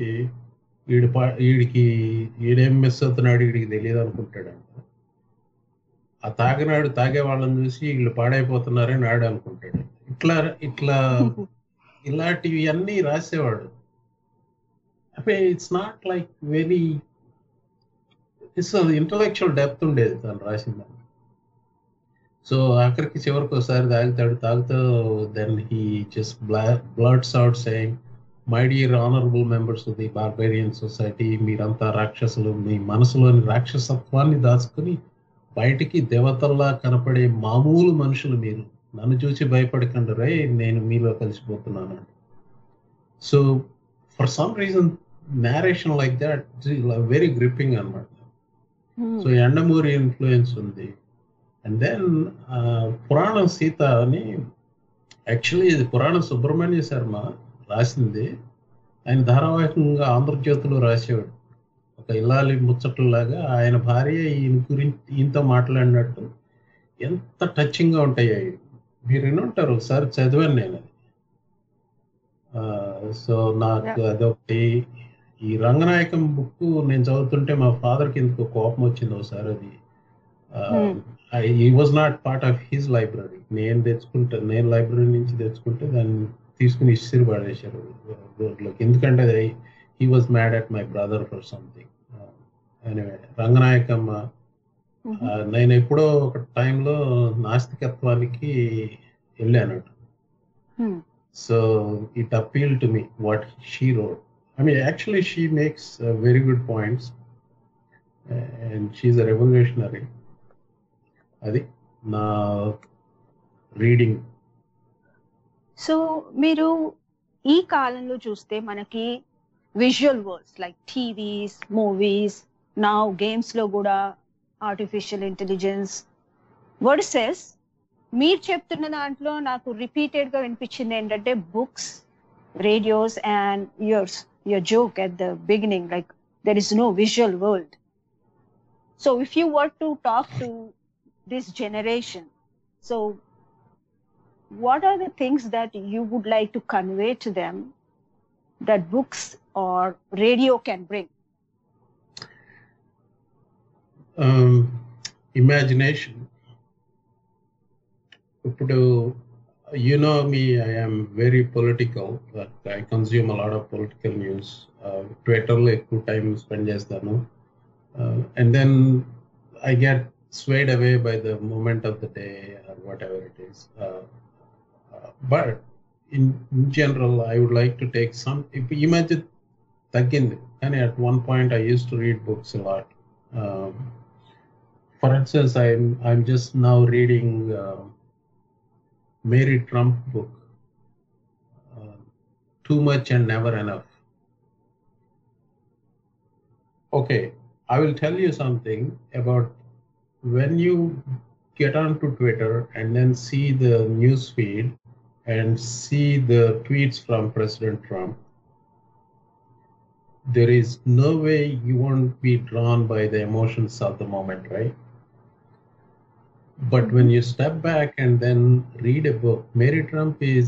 ఈడేం మిస్ అవుతున్నాడు వీడికి తెలియదు అనుకుంటాడంట. ఆ తాగే వాళ్ళని చూసి వీళ్ళు పాడైపోతున్నారని ఆడు అనుకుంటాడు. ఇలాంటివి అన్నీ రాసేవాడు. It's not like very intellectual depth ఉండేది తను రాసిందని. సో ఆఖరికి చివరికి ఒకసారి తాగుతూ then he just blurts out saying, my dear honourable members of the barbarian society, మీరంతా రాక్షసులు, మీ మనసులోని రాక్షసత్వాన్ని దాచుకుని బయటికి దేవతల్లా కనపడే మామూలు మనుషులు మీరు, నన్ను చూసి భయపడకండి రే, నేను మీలో కలిసిపోతున్నాను. So for some reason narration like that very gripping అన్నమాట. సో ఎండమూరి ఇన్ఫ్లుయెన్స్ ఉంది. అండ్ దెన్ పురాణం సీత అని, యాక్చువల్లీ ఇది పురాణం సుబ్రహ్మణ్య శర్మ రాసింది. ఆయన ధారావాహికంగా ఆంధ్రజ్యోతిలో రాసేవాడు. ఒక ఇల్లాలి ముచ్చట్లలాగా ఆయన భార్య ఈయనతో మాట్లాడినట్టు ఎంత టచింగ్గా ఉంటాయి అవి. మీరు వినుంటారు, ఒకసారి చదివాను నేను. సో నాకు అదొకటి. ఈ రంగనాయకం బుక్ నేను చదువుతుంటే మా ఫాదర్కి ఎందుకు కోపం వచ్చింది ఒకసారి. అది ఈ was not part of his library. నేను లైబ్రరీ నుంచి తెచ్చుకుంటే దాన్ని తీసుకుని ఇస్సిరి పడేశారు రోడ్లోకి. ఎందుకంటే అది he was mad at my brother for something. Anyway, Ranganayakamma నేను ఎప్పుడో ఒక టైంలో నాస్తికత్వానికి వెళ్ళానట్టు. So it appeal to me what she wrote. I mean, actually, she makes very good points, and she's a revolutionary. Adi na reading. So, మీరు ఈ కాలంలో చూస్తే మనకి visual words like TVs, movies, now games లో కూడా artificial intelligence versus మీరు చెప్తున్న దాంట్లో నాకు రిపీటెడ్ గా వినిపించింది ఏంటంటే books, radios, and your joke at the beginning, like there is no visual world. So if you were to talk to this generation, so what are the things that you would like to convey to them that books or radio can bring? Imagination. You know me, I am very political. I consume a lot of political news. Twitter lo ekku time spend chestanu. And then I get swayed away by the moment of the day or whatever it is. But in general, I would like to take some. Imagine taggindi. And at one point, I used to read books a lot. For instance, I'm just now reading Mary Trump book, Too Much and Never Enough. Okay, I will tell you something about when you get onto Twitter and then see the news feed and see the tweets from President Trump. There is no way you won't be drawn by the emotions of the moment, right? But when you step back and then read a book, Mary Trump is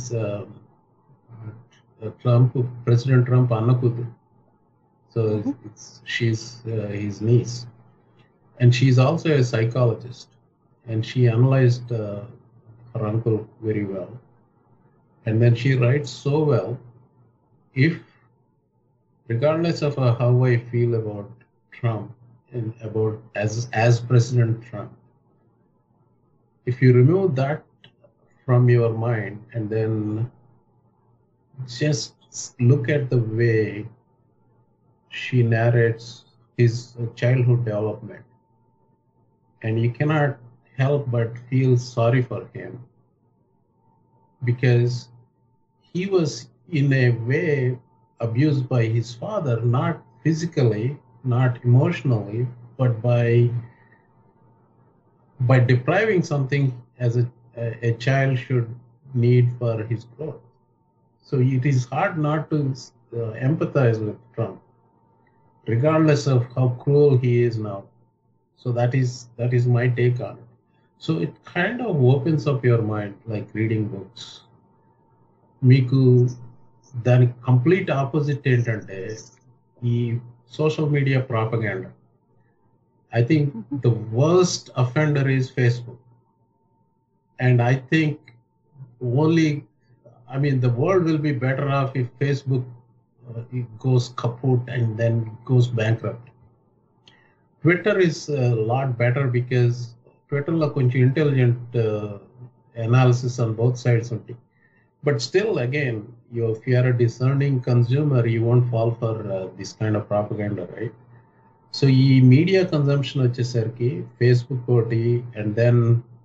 President Trump Annakudu. So she's his niece. And she's also a psychologist. And she analyzed her uncle very well. And then she writes so well. If, regardless of how I feel about Trump and about as President Trump, if you remove that from your mind and then just look at the way she narrates his childhood development. And you cannot help but feel sorry for him, because he was in a way abused by his father, not physically, not emotionally, but by depriving something as a child should need for his growth. So it is hard not to empathize with Trump, regardless of how cruel he is now. So that is my take on it. So it kind of opens up your mind, like reading books. మీకు దానికి complete opposite ఏంటంటే ఈ social media propaganda. I think the worst offender is Facebook. And I think the world will be better off if Facebook it goes kaput and then goes bankrupt. Twitter is a lot better because Twitter lo konచెం intelligent analysis on both sides unti. But still, again, if you are a discerning consumer, you won't fall for this kind of propaganda, right? So ఈ media consumption వచ్చేసరికి Facebook ఒకటి, and then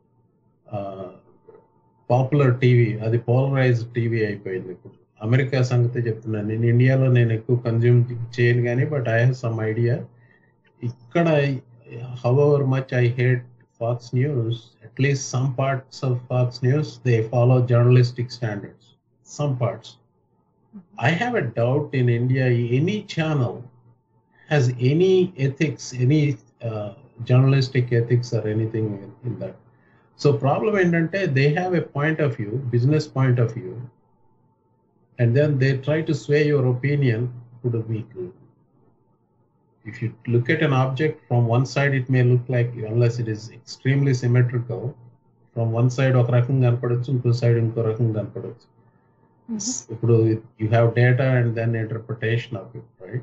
popular TV, అది polarised TV అయిపోయింది. ఇప్పుడు America సంగతి చెప్తున్నాను, నేను ఇండియాలో నేను ఎక్కువ కన్జ్యూమ్ చేయను కానీ, but I have some idea. ఇక్కడ however much I hate Fox News, at least some parts of Fox News, they follow journalistic standards. Some parts. I have a doubt in India, any channel has any ethics, any journalistic ethics or anything in that. So problem endante, they have a point of view, business point of view, and then they try to sway your opinion to the weak. If you look at an object from one side, it may look like, unless it is extremely symmetrical, from one side ఒక రకంగా కనపడచ్చు, ఇంకో side ఇంకో రకంగా కనపడచ్చు. ఇప్పుడు you have data and then interpretation of it, right?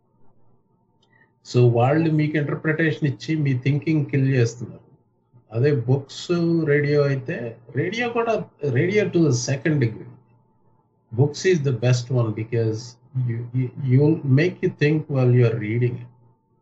So వాళ్ళు మీకు interpretation ఇచ్చి మీ థింకింగ్ కిల్ చేస్తున్నారు. అదే బుక్స్, రేడియో అయితే, radio to the second degree. Books is the best one because you make you think while you are reading it.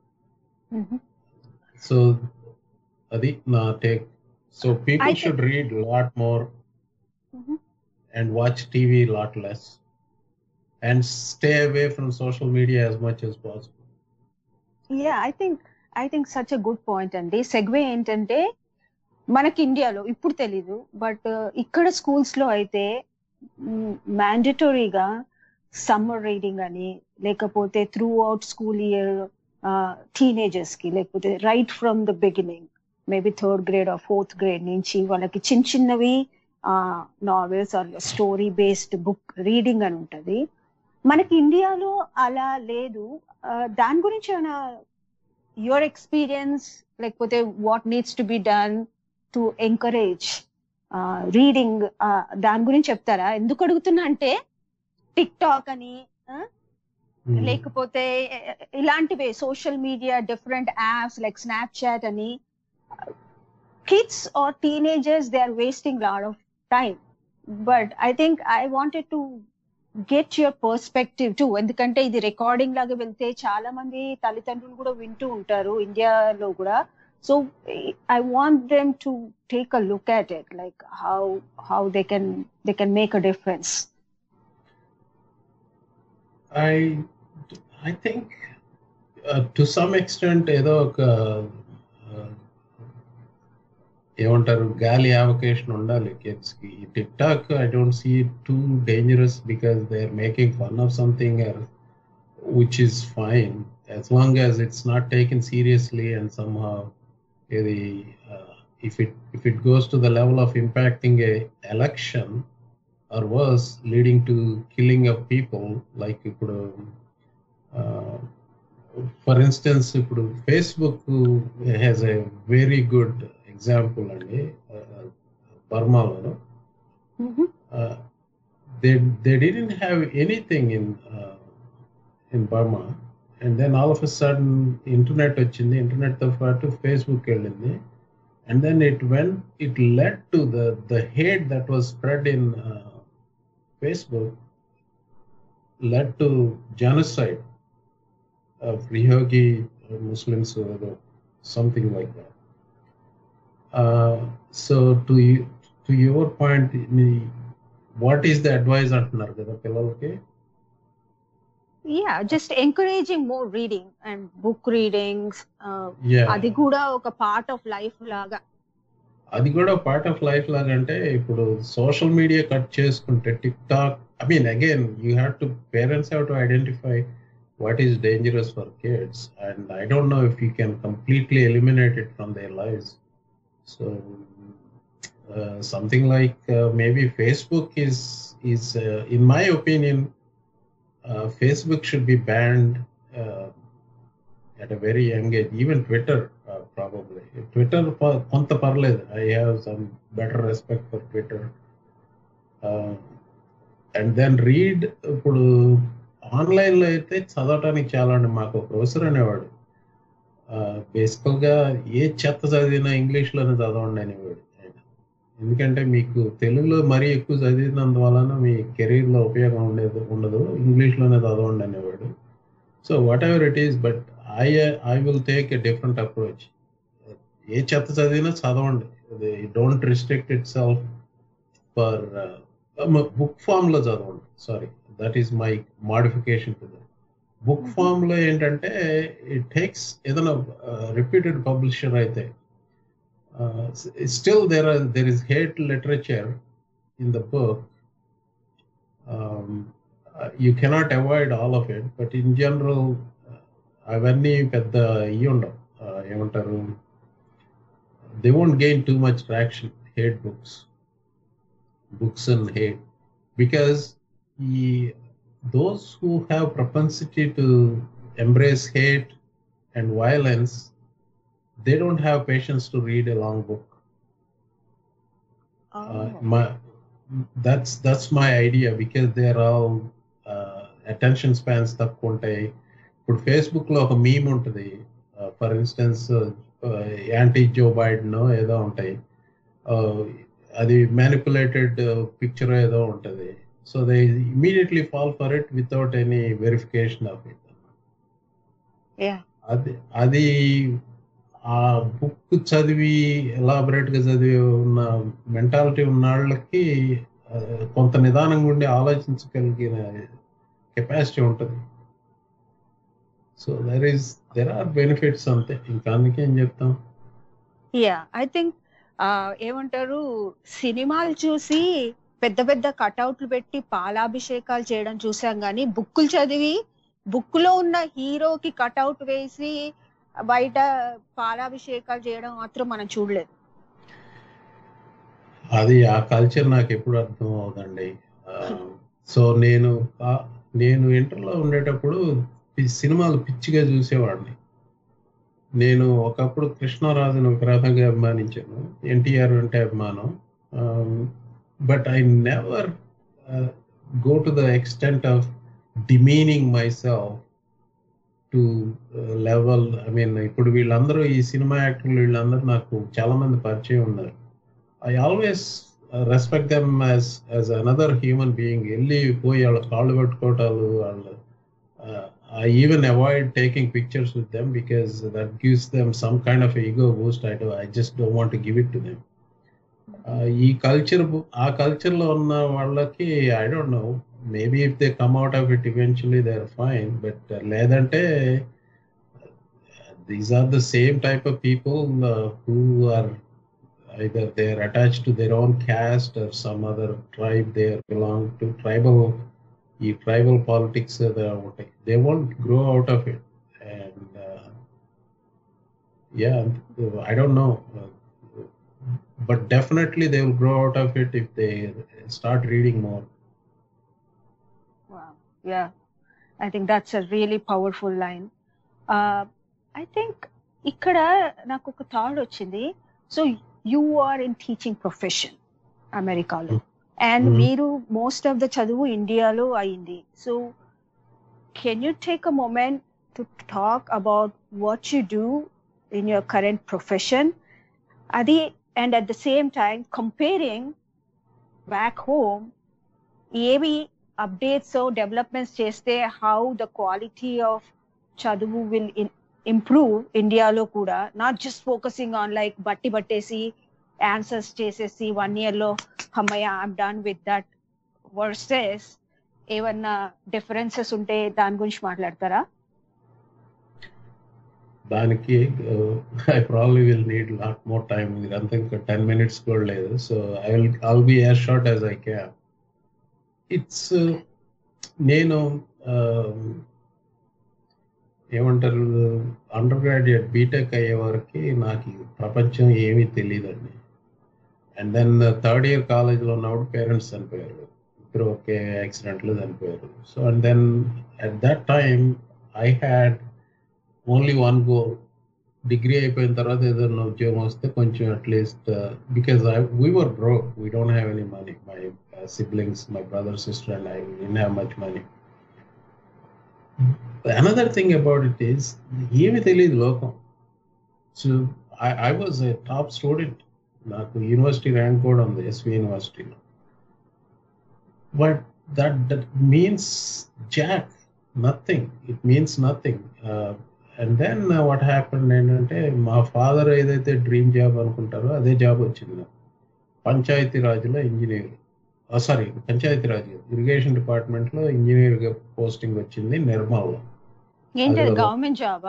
So adi na take. So people should read a lot more and watch TV a lot less and stay away from social media as much as possible. Yeah, I think such a good point అండి. Segue ఏంటంటే, మనకి ఇండియాలో ఇప్పుడు తెలీదు, but ఇక్కడ schools లో అయితే మ్యాండేటరీగా summer reading అని, లేకపోతే throughout school year teenagers కి, లేకపోతే right from the beginning, maybe 3rd grade or 4th grade నుంచి వాళ్ళకి చిన్నవి novels or story based book reading అని ఉంటది. మనకి ఇండియాలో అలా లేదు. దాని గురించి ఏమైనా యువర్ ఎక్స్పీరియన్స్, లేకపోతే what needs to be done to encourage reading, దాని గురించి చెప్తారా? ఎందుకు అడుగుతున్నా అంటే, టిక్ టాక్ అని, లేకపోతే ఇలాంటివే social media different apps like Snapchat అని, kids or teenagers they are wasting lot of time. But I think I wanted to get your perspective too, ఎందుకంటే ఇది రికార్డింగ్ లాగా వెళ్తే చాలా మంది తల్లిదండ్రులు కూడా వింటూ ఉంటారు ఇండియాలో కూడా. So I want them to take a look at it, like how they can make a difference. I think to some extent ఏదో ఒక ఏమంటారు, గాలి అవకేషన్ ఉండాలి కిడ్స్ కి. TikTok I don't see too dangerous because they are making fun of something which is fine as long as it's not taken seriously and somehow if it goes to the level of impacting a election or worse, leading to killing of people, like ఇప్పుడు for instance ఇప్పుడు Facebook has a very good example అండి. బర్మాలో they didn't have anything in Burma, and then all of a sudden internet వచ్చింది, internet తో పాటు Facebook వెళ్ళింది, and then it led to the hate that was spread in Facebook led to genocide of Ryogi Muslims, something like that. So to your point, what is the advice అంటున్నారు కదా పిల్లలకి? Yeah, just encouraging more reading and book readings. Yeah. అది కూడా ఒక part of life లాగా. అది కూడా part of life లాగా అంటే ఇప్పుడు సోషల్ మీడియా కట్ చేసుకుంటే TikTok, I mean again you have to parents have to identify what is dangerous for kids, and I don't know if you can completely eliminate it from their lives. So something like maybe Facebook is in my opinion, Facebook should be banned at a very young age. Even Twitter, probably Twitter konta parలేదు. I have some better respect for Twitter. And then read, ఇప్పుడు ఆన్లైన్లో అయితే చదవటానికి చాలా అండి. మాకు professor అనేవాడు బేసికల్గా ఏ చెత్త చదివినా ఇంగ్లీష్లోనే చదవండి అనేవాడు. ఎందుకంటే మీకు తెలుగులో మరీ ఎక్కువ చదివినందువలన మీ కెరీర్లో ఉపయోగం ఉండదు, ఇంగ్లీష్లోనే చదవండి అనేవాడు. So whatever it is, but I will take a different approach. ఏ చెత్త చదివినా చదవండి, don't restrict itself for book ఫామ్లో చదవండి. Sorry, that is my modification to that. Book ఫామ్లో ఏంటంటే ఇట్ టేక్స్ ఏదైనా రిపీటెడ్ పబ్లిషర్ అయితే still there is hate literature in the book. You cannot avoid all of it, but in general అవన్నీ పెద్ద ఇవి ఉండవు, ఏమంటారు, they won't gain too much traction, hate books and hate, because those who have propensity to embrace hate and violence, they don't have patience to read a long book. That's my idea, because they're all attention spans తక్కువ ఉంటాయి. ఇప్పుడు ఫేస్బుక్లో ఒక meme ఉంటుంది, for instance anti Joe Biden ఏదో ఉంటాయి, అది manipulated picture ఏదో ఉంటుంది. So they immediately fall for it without any verification of it. అది ఆ బుక్ చదివి ఎలాబరేట్గా చదివి ఉన్న మెంటాలిటీ ఉన్న వాళ్ళకి కొంత నిదానంగా ఉండి ఆలోచించగలిగిన కెపాసిటీ ఉంటుంది. సో దెర్ ఆర్ బెనిఫిట్స్ అంతే, ఇంకా అందుకేం చెప్తాం. ఐ థింక్ ఏమంటారు, సినిమాలు చూసి పెద్ద పెద్ద కటౌట్లు పెట్టి పాలాభిషేకాలు చేయడం చూసాం, కానీ బుక్కులు చదివి బుక్ లో ఉన్న హీరోకి కటౌట్ వేసి బయట పాలాభిషేకాలు చేయడం మాత్రం మనం చూడలేదు. అది ఆ కల్చర్ నాకు ఎప్పుడు అర్థం అవుదండి. సో నేను ఇంటర్లో ఉండేటప్పుడు సినిమాలు పిచ్చిగా చూసేవాడిని. నేను ఒకప్పుడు కృష్ణరాజును విపరీతంగా అభిమానించాను, ఎన్టీఆర్ అంటే అభిమానం, but I never go to the extent of demeaning myself to level. I mean ఇప్పుడు వీళ్ళందరూ ఈ సినిమా యాక్టర్లు వీళ్ళందరూ నాకు చాలా మంది పరిచయం ఉన్నారు. I always respect them as another human being. వెళ్ళి పోయి వాళ్ళ కాళ్ళు పట్టుకోవటాలు, వాళ్ళు I even avoid taking pictures with them because that gives them some kind of ego boost. I just don't want to give it to them. ఈ culture, ఆ కల్చర్లో ఉన్న వాళ్ళకి I don't know, maybe if they come out of it eventually they are fine, but లేదంటే these are the same type of people who are either they are attached to their own caste or some other tribe, they belong to tribal politics, they won't grow out of it. And I don't know, but definitely they will grow out of it if they start reading more. Wow, yeah, I think that's a really powerful line. I think ikkada naku oka thought ochindi. So you are in teaching profession అమెరికాలో, and మీరు most of the చదువు ఇండియాలో అయింది. So can you take a moment to talk about what you do in your current profession, అది and at the same time comparing back home ఏవి updates developments చేస్తే how the quality of చదువు will improve ఇండియాలో కూడా, not just focusing on like బట్టేసి answers చేసేసి 1 year లో అమ్మయ్య I'm done with that versus ఏమన్నా డిఫరెన్సెస్ ఉంటే దాని గురించి మాట్లాడతారా? దానికి I probably will need lot more time. ఇదంతా ఇంకా 10 minutes కూడా లేదు. So I'll be as short as I can. It's నేను ఏమంటారు, అండర్ గ్రాడ్యుయేట్ బీటెక్ అయ్యే వరకు నాకు ప్రపంచం ఏమీ తెలియదండి. అండ్ దెన్ 3rd year కాలేజ్లో ఉన్నప్పుడు పేరెంట్స్ చనిపోయారు, ఇద్దరు ఒకే యాక్సిడెంట్లో చనిపోయారు. So and then at that time I had only one goal. Degree అయిపోయిన తర్వాత ఏదైనా ఉద్యోగం వస్తే కొంచెం at least, because we were broke, we don't have any money. My siblings, my brother, sister and I didn't have much money. Another thing about it is ఏమి తెలియదు లోకం. So I was a top student. నాకు university rank కూడా ఉంది ఎస్వి యూనివర్సిటీలో. But that means jack nothing. It means nothing. And then what happened ఏంటంటే, మా father ఏదైతే డ్రీమ్ జాబ్ అనుకుంటారో అదే జాబ్ వచ్చింది. పంచాయతీ రాజ్లో ఇంజనీర్, పంచాయతీరాజ్ ఇరిగేషన్ డిపార్ట్మెంట్ లో ఇంజనీర్ గా పోస్టింగ్ వచ్చింది నిర్మల్లో. Government job.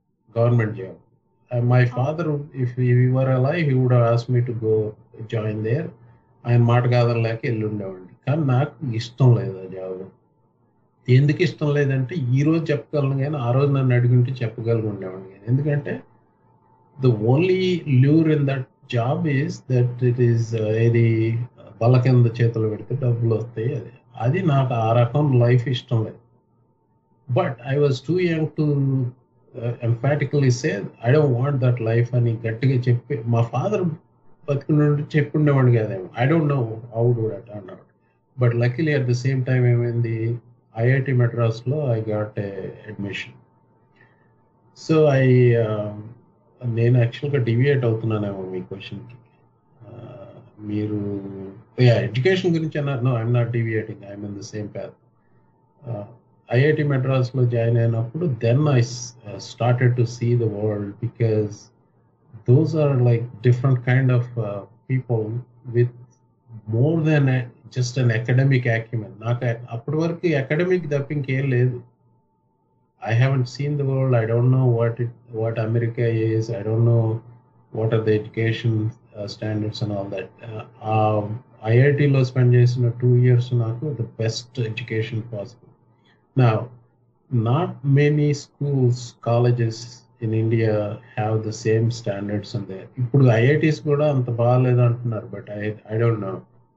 My father if he were alive he would have asked me to go join there. ఆయన మాట కాదనలేక వెళ్ళి ఉండేవాడిని. కానీ నాకు ఇష్టం లేదు ఆ జాబ్. ఎందుకు ఇష్టం లేదంటే, ఈ రోజు చెప్పగలను కానీ ఆ రోజు నన్ను అడిగింటే చెప్పగలిగి ఉండేవాడిని. ఎందుకంటే the only lure in that job is that it is ఇది బల్ల కింద చేతులు పెడితే డబ్బులు వస్తాయి. అది నాకు ఆ రకం లైఫ్ ఇష్టం లేదు. But I was too young to emphatically say I don't want that life అని గట్టిగా చెప్పి, మా ఫాదర్ బతుకుని చెప్పుండేవాడు కాదేమో. I don't know how do that అన్నాడు. But luckily at the same time ఏమైంది, ఐఐటి మెడ్రాస్లో ఐ గాట్ అడ్మిషన్. సో నేను యాక్చువల్గా డివియేట్ అవుతున్నానేమో మీ క్వశ్చన్కి. మీరు ఎడ్యుకేషన్ గురించి అన్నారు. No, I'm not deviating, I'm in the same path. IIT మెడ్రాస్లో జాయిన్ అయినప్పుడు then I started to see the world, because those are like different kind of people with more than just an academic acumen. నాకు అప్పటి వరకు academic తప్ప ఇంకేం లేదు. I haven't seen the world. I don't know what America is. I don't know what are the education standards and all that. IIT lo spend chesina 2 years naku the best education possible. Now, not many schools, colleges in India have the same standards and there. Ippudu IITs kuda anta baaledu antunnaru, but I don't know.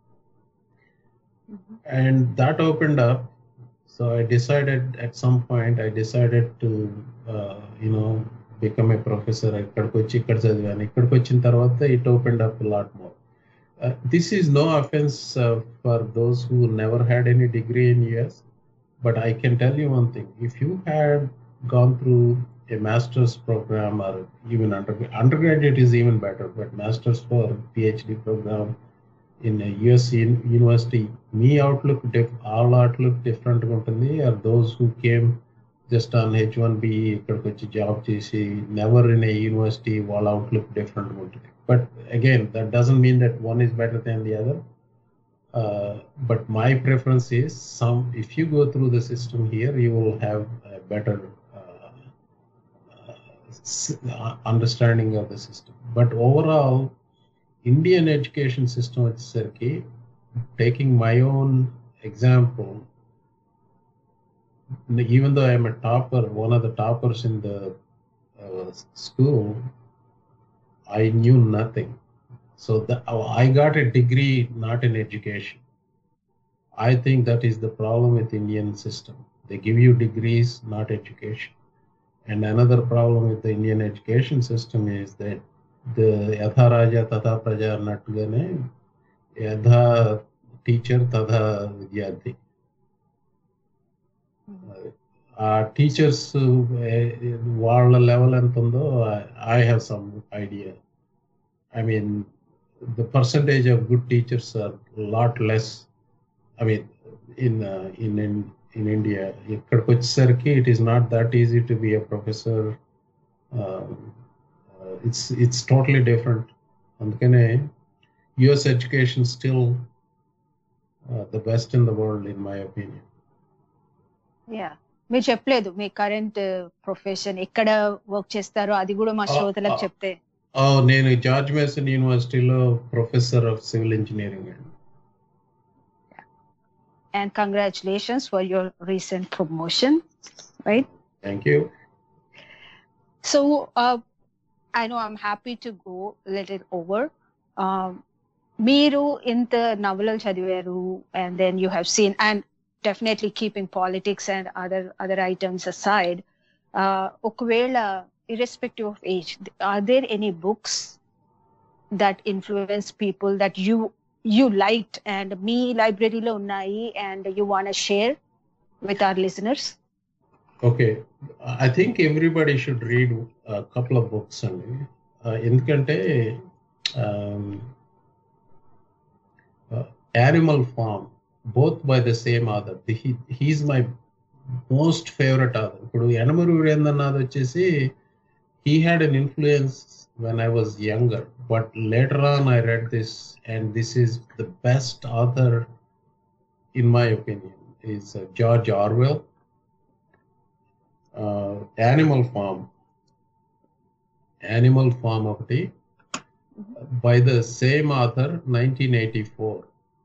And that opened up. So I decided at some point, to, become a professor. Ikkadiki chadivanu. Ikkadiki vachin tarvata it opened up a lot more. This is no offense for those who never had any degree in US, but I can tell you one thing. If you had gone through a master's program or even undergraduate is even better, but master's for PhD program in a US university, me outlook all outlook different ఉంటుంది. Or those who came just on H1B ఇక్కడికి వచ్చి job చేసి never in a university, వాళ్ళ outlook different ఉంటుంది. But again, that doesn't mean that one is better than the other. But my preference is if you go through the system here, you will have a better understanding of the system. But overall, Indian education system వచ్చేసరికి, taking my own example, even though I am a topper, one of the toppers in the school, I knew nothing. So I got a degree not in education. I think that is the problem with Indian system. They give you degrees, not education. And another problem with the Indian education system is that the yatha raja tatha praja అన్నట్టుగానే యథా teacher తథా విద్యార్థి. ఆ teachers వాళ్ళ level ఎంత ఉందో I have some idea. I mean the percentage of good teachers are a lot less. I mean, in India, ikkadiki vachesariki it is not that easy to be a professor It's totally different. అందుకనే US education still the best in the world in my opinion. Yeah మీరు చెప్పలేదు మీ current profession ఎక్కడ work చేస్తారో అది కూడా మా శ్రోతలకు చెప్తే. నేను జార్జ్ మేసన్ యూనివర్సిటీలో ప్రొఫెసర్ ఆఫ్ సివిల్ ఇంజనీరింగ్ అండి. And congratulations for your recent promotion, right? Thank you. So I know I'm happy to go a little over. Meeru inta novelal chadivaru, and then you have seen, and definitely keeping politics and other items aside, okavela irrespective of age, are there any books that influence people that you liked and me library lo unnai and you want to share with our listeners? Okay, I think everybody should read a couple of books andi endukante Animal Farm, both by the same author. He's my most favorite author. Ipudu Yanamuru Virendrannath vachesi he had an influence when I was younger, but later on I read this and this is the best author in my opinion is George Orwell. Animal Farm ఒకటి by the same author 1984.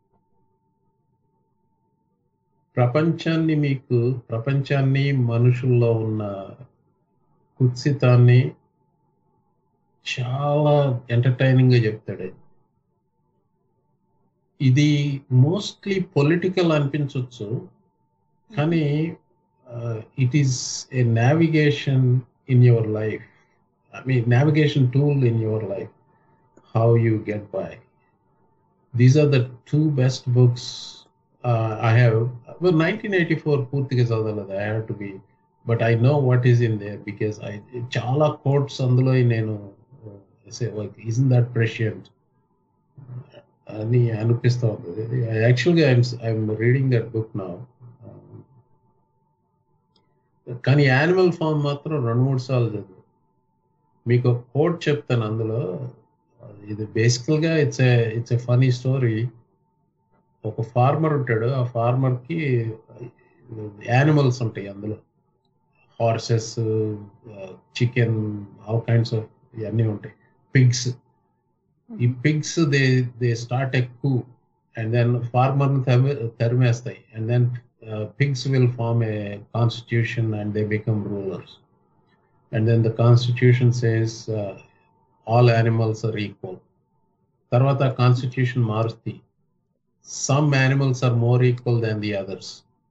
ప్రపంచాన్ని మనుషుల్లో ఉన్న కుత్సితాన్ని చాలా entertaining గా చెప్తాడు. ఇది mostly political అనిపించవచ్చు కానీ it is a navigation in your life. I mean, navigation tool in your life, how you get by. These are the two best books I have. Well, 1984 పూర్తిగా చదవలేదు, I have to be, but I know what is in there because చాలా quotes అందులో నేను say like isn't that prescient అని అనిపిస్తూ ఉంటుంది. Actually I'm reading that book now. కానీ animal farm మాత్రం 2-3 సార్లు చదివాను. మీకు ఒక కోట్ చెప్తాను అందులో. ఇది బేసికల్గా ఇట్స్ ఎ ఫనీ స్టోరీ. ఒక ఫార్మర్ ఉంటాడు, ఆ ఫార్మర్కి యానిమల్స్ ఉంటాయి అందులో, horses, chicken, all kinds of ఇవన్నీ ఉంటాయి. పిగ్స్, ఈ pigs they start a coup and then ఫార్మర్ని తరిమేస్తాయి and then pigs will form a constitution and they become rulers. And then the constitution says all animals are equal. Tarvata constitution maruti. Some animals are more equal than the others.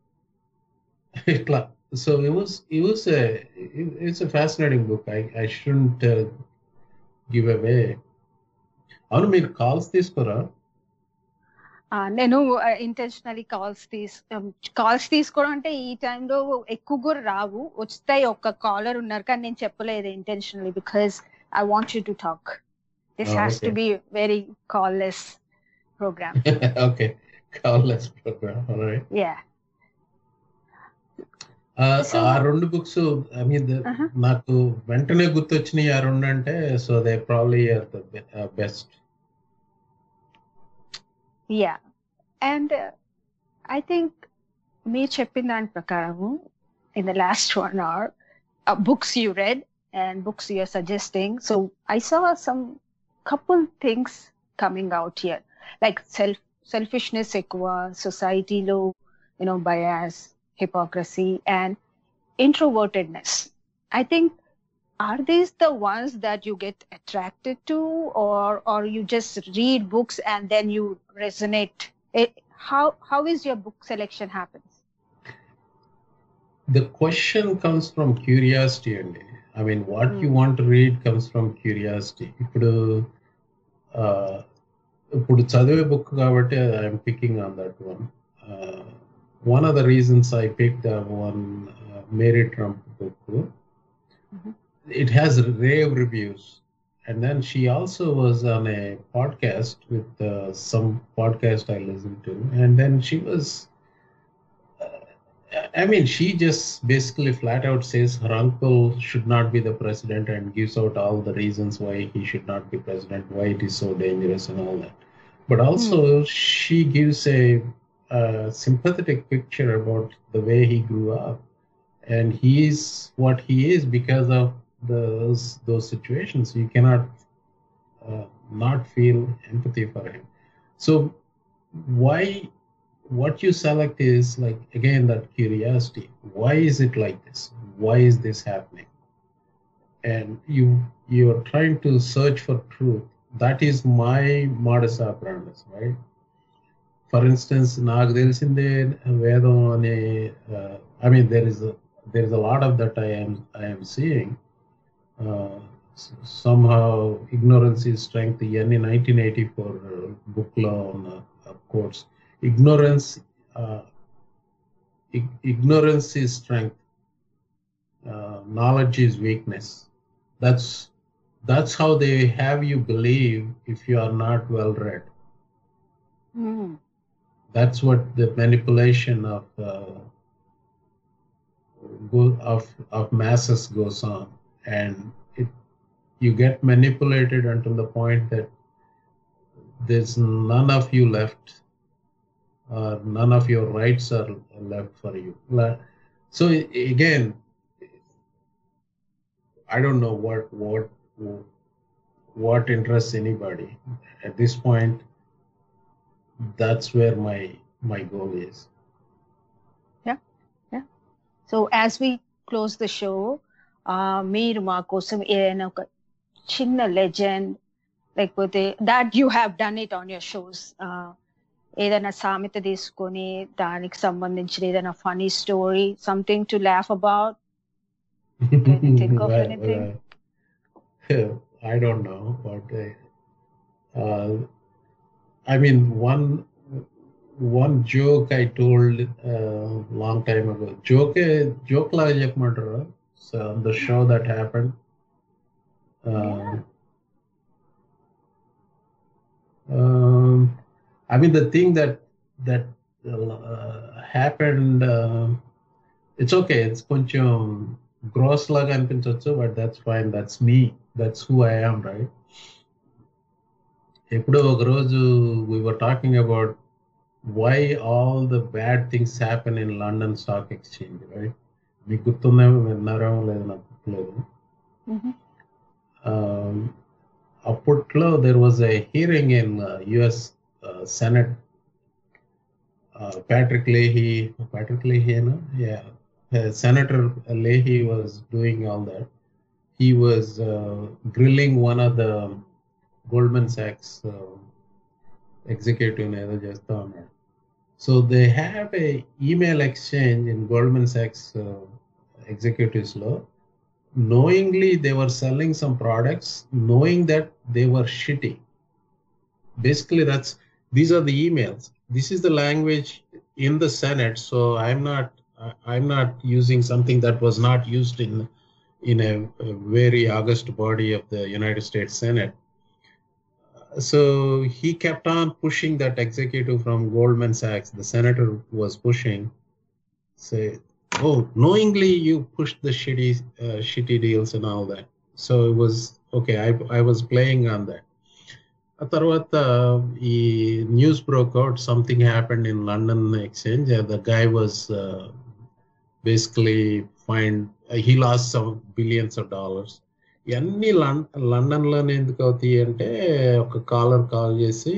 So it's a fascinating book. I shouldn't give away. Avanu meer calls తీసుకోరా? నేను intentionally calls తీసుకోవడం అంటే ఈ టైంలో ఎక్కువ కూడా రావు, వస్తాయి. ఒక కాలర్ ఉన్నారు కానీ నేను చెప్పలేదు intentionally because I want you to talk. This has to be very callous program. Okay, callous program. Alright. Yeah. ఆ రెండు బుక్స్ ఐ మీన్ నాకు వెంటనే గుర్తొచ్చినాయి ఆ రెండు అంటే, so they probably are the best. Yeah, and I think me cheppin dan prakaram in the last 1 hour, books you read and books you are suggesting. So I saw some couple things coming out here, like selfishness ekkuva, society lo, bias, hypocrisy, and introvertedness. I think, are these the ones that you get attracted to, or you just read books and then you resonate? How is your book selection happens? The question comes from curiosity, and I mean what you want to read comes from curiosity. ఇప్పుడు చదివే book కాబట్టి I'm picking on that one. One of the reasons I picked one Mary Trump book. It has rave reviews, and then she also was on a podcast with some podcast I listened to, and then she was I mean, she just basically flat out says her uncle should not be the president and gives out all the reasons why he should not be president, why it is so dangerous and all that. But also, she gives a sympathetic picture about the way he grew up, and he is what he is because of those situations. You cannot not feel empathy for him. So why? What you select is like, again, that curiosity. Why is it like this? Why is this happening? And you are trying to search for truth. That is my modus operandi, right? For instance, నాకు తెలిసిందే వేదం అనే I mean, there is a lot of that I am seeing. Somehow ignorance is strength. ఇవన్నీ 1984 book లో ఉన్న quotes. Ignorance is strength. Knowledge is weakness. That's how they have you believe if you are not well read. That's what the manipulation of masses goes on, and you get manipulated until the point that there's none of you left. None of your rights are left for you. So again, I don't know what interests anybody at this point. That's where my goal is. Yeah. So as we close the show, మీరు మా కోసం ఏదైనా ఒక చిన్న legend లేకపోతే that you have done it on your shows, ఏదైనా సామెత తీసుకొని దానికి సంబంధించిన ఏదైనా funny story, something to laugh about. Can you think of anything? I don't know, but I mean, one joke I told long time ago. Joke laga chepmantaru. So on the show that happened. I mean, the thing that happened, it's okay. It's కొంచెం gross laga అనిపించవచ్చు, but that's fine. That's me. That's who I am, right? ఎప్పుడో ఒక రోజు we were talking about why all the bad things happen in London Stock Exchange, right? మీకు గుర్తుందేమో, విన్నారేమో లేదు, నాకు గుర్తులేదు. అప్పట్లో there was a hearing in US Senate. Patrick Leahy, no? Yeah. Senator Leahy was doing all that. He was grilling one of the Goldman Sachs executive. So they have a email exchange in Goldman Sachs executives law. Knowingly they were selling some products, knowing that they were shitty. Basically, these are the emails. This is the language in the Senate. So I'm not using something that was not used in a very august body of the United States Senate. So he kept on pushing that executive from Goldman Sachs. The senator was pushing, say, "Oh, knowingly you pushed the shitty deals and all that." So it was okay. I was playing on that. A తర్వాత ఈ news broke out, something happened in London Exchange. The guy was basically fined. He lost some billions of dollars. ఇవన్నీ లండన్లోనే ఎందుకు అవుతాయి అంటే, ఒక caller call చేసి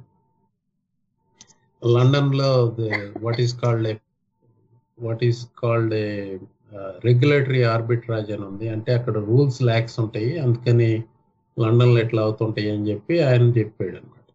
లండన్లో what is called a regulatory arbitrage అని ఉంది. అంటే అక్కడ రూల్స్ ల్యాక్స్ ఉంటాయి, అందుకని లండన్లో ఎట్లా అవుతుంటాయి అని చెప్పి ఆయన చెప్పాడు అనమాట.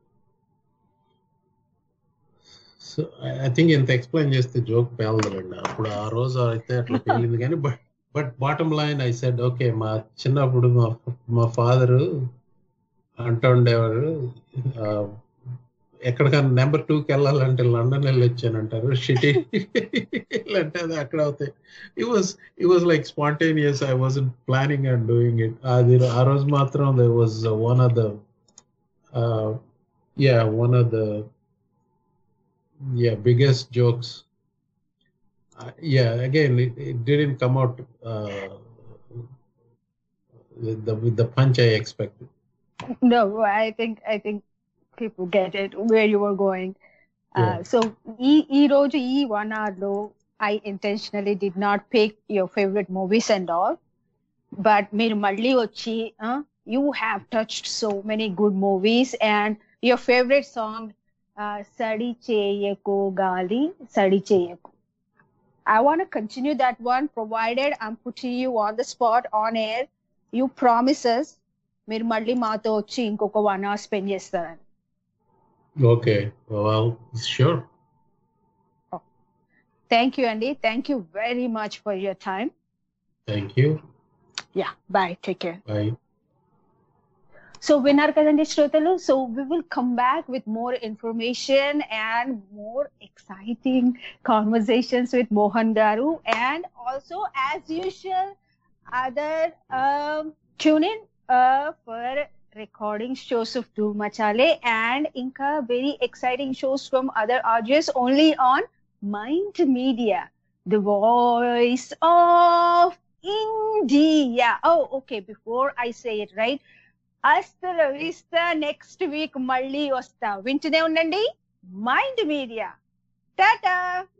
సో ఐ థింక్ ఇంత ఎక్స్ప్లెయిన్ చేస్తే జోక్ పేలదండి. అప్పుడు ఆ రోజు అయితే అట్లా పేలింది. కానీ but bottom line I said, okay, మా చిన్నప్పుడు మా ఫాదరు అంటూ ఉండేవారు, ఎక్కడికైనా నెంబర్ 2కి వెళ్ళాలంటే లండన్ వెళ్ళి వచ్చానంటారు, సిటీ అంటే అది అక్కడ అవుతాయి. It was like spontaneous. I wasn't planning on doing it. ఆ రోజు మాత్రం there was one of the biggest jokes Yeah, again, it didn't come out with the punch I expected. No, I think people get it where you were going. Yeah. So ఈ రోజు ఈ 1 hour లో I intentionally did not pick your favorite movies and all, but మీరు మళ్ళీ వచ్చి you have touched so many good movies and your favorite song సడి చేయకు గాలి సడి చేయకు. I want to continue that one provided I'm putting you on the spot on air. You promise us మీరు మళ్ళీ మాతో వచ్చి ఇంకొక 1 hour స్పెండ్ చేస్తారని. Okay, well, sure. Thank you, Andy. Thank you very much for your time. Thank you. Yeah, bye. Take care. Bye. So, విన్నారు కదండి శ్రోతలు. So, we will come back with more information and more exciting conversations with Mohan Garu. And also, as usual, other tune in for recording shows of Doom Machale and inka very exciting shows from other RJs only on Mind Media, the voice of India. Oh, okay. Before I say it right, hasta la vista, next week malli vasta. Vintune undandi Mind Media. Tata.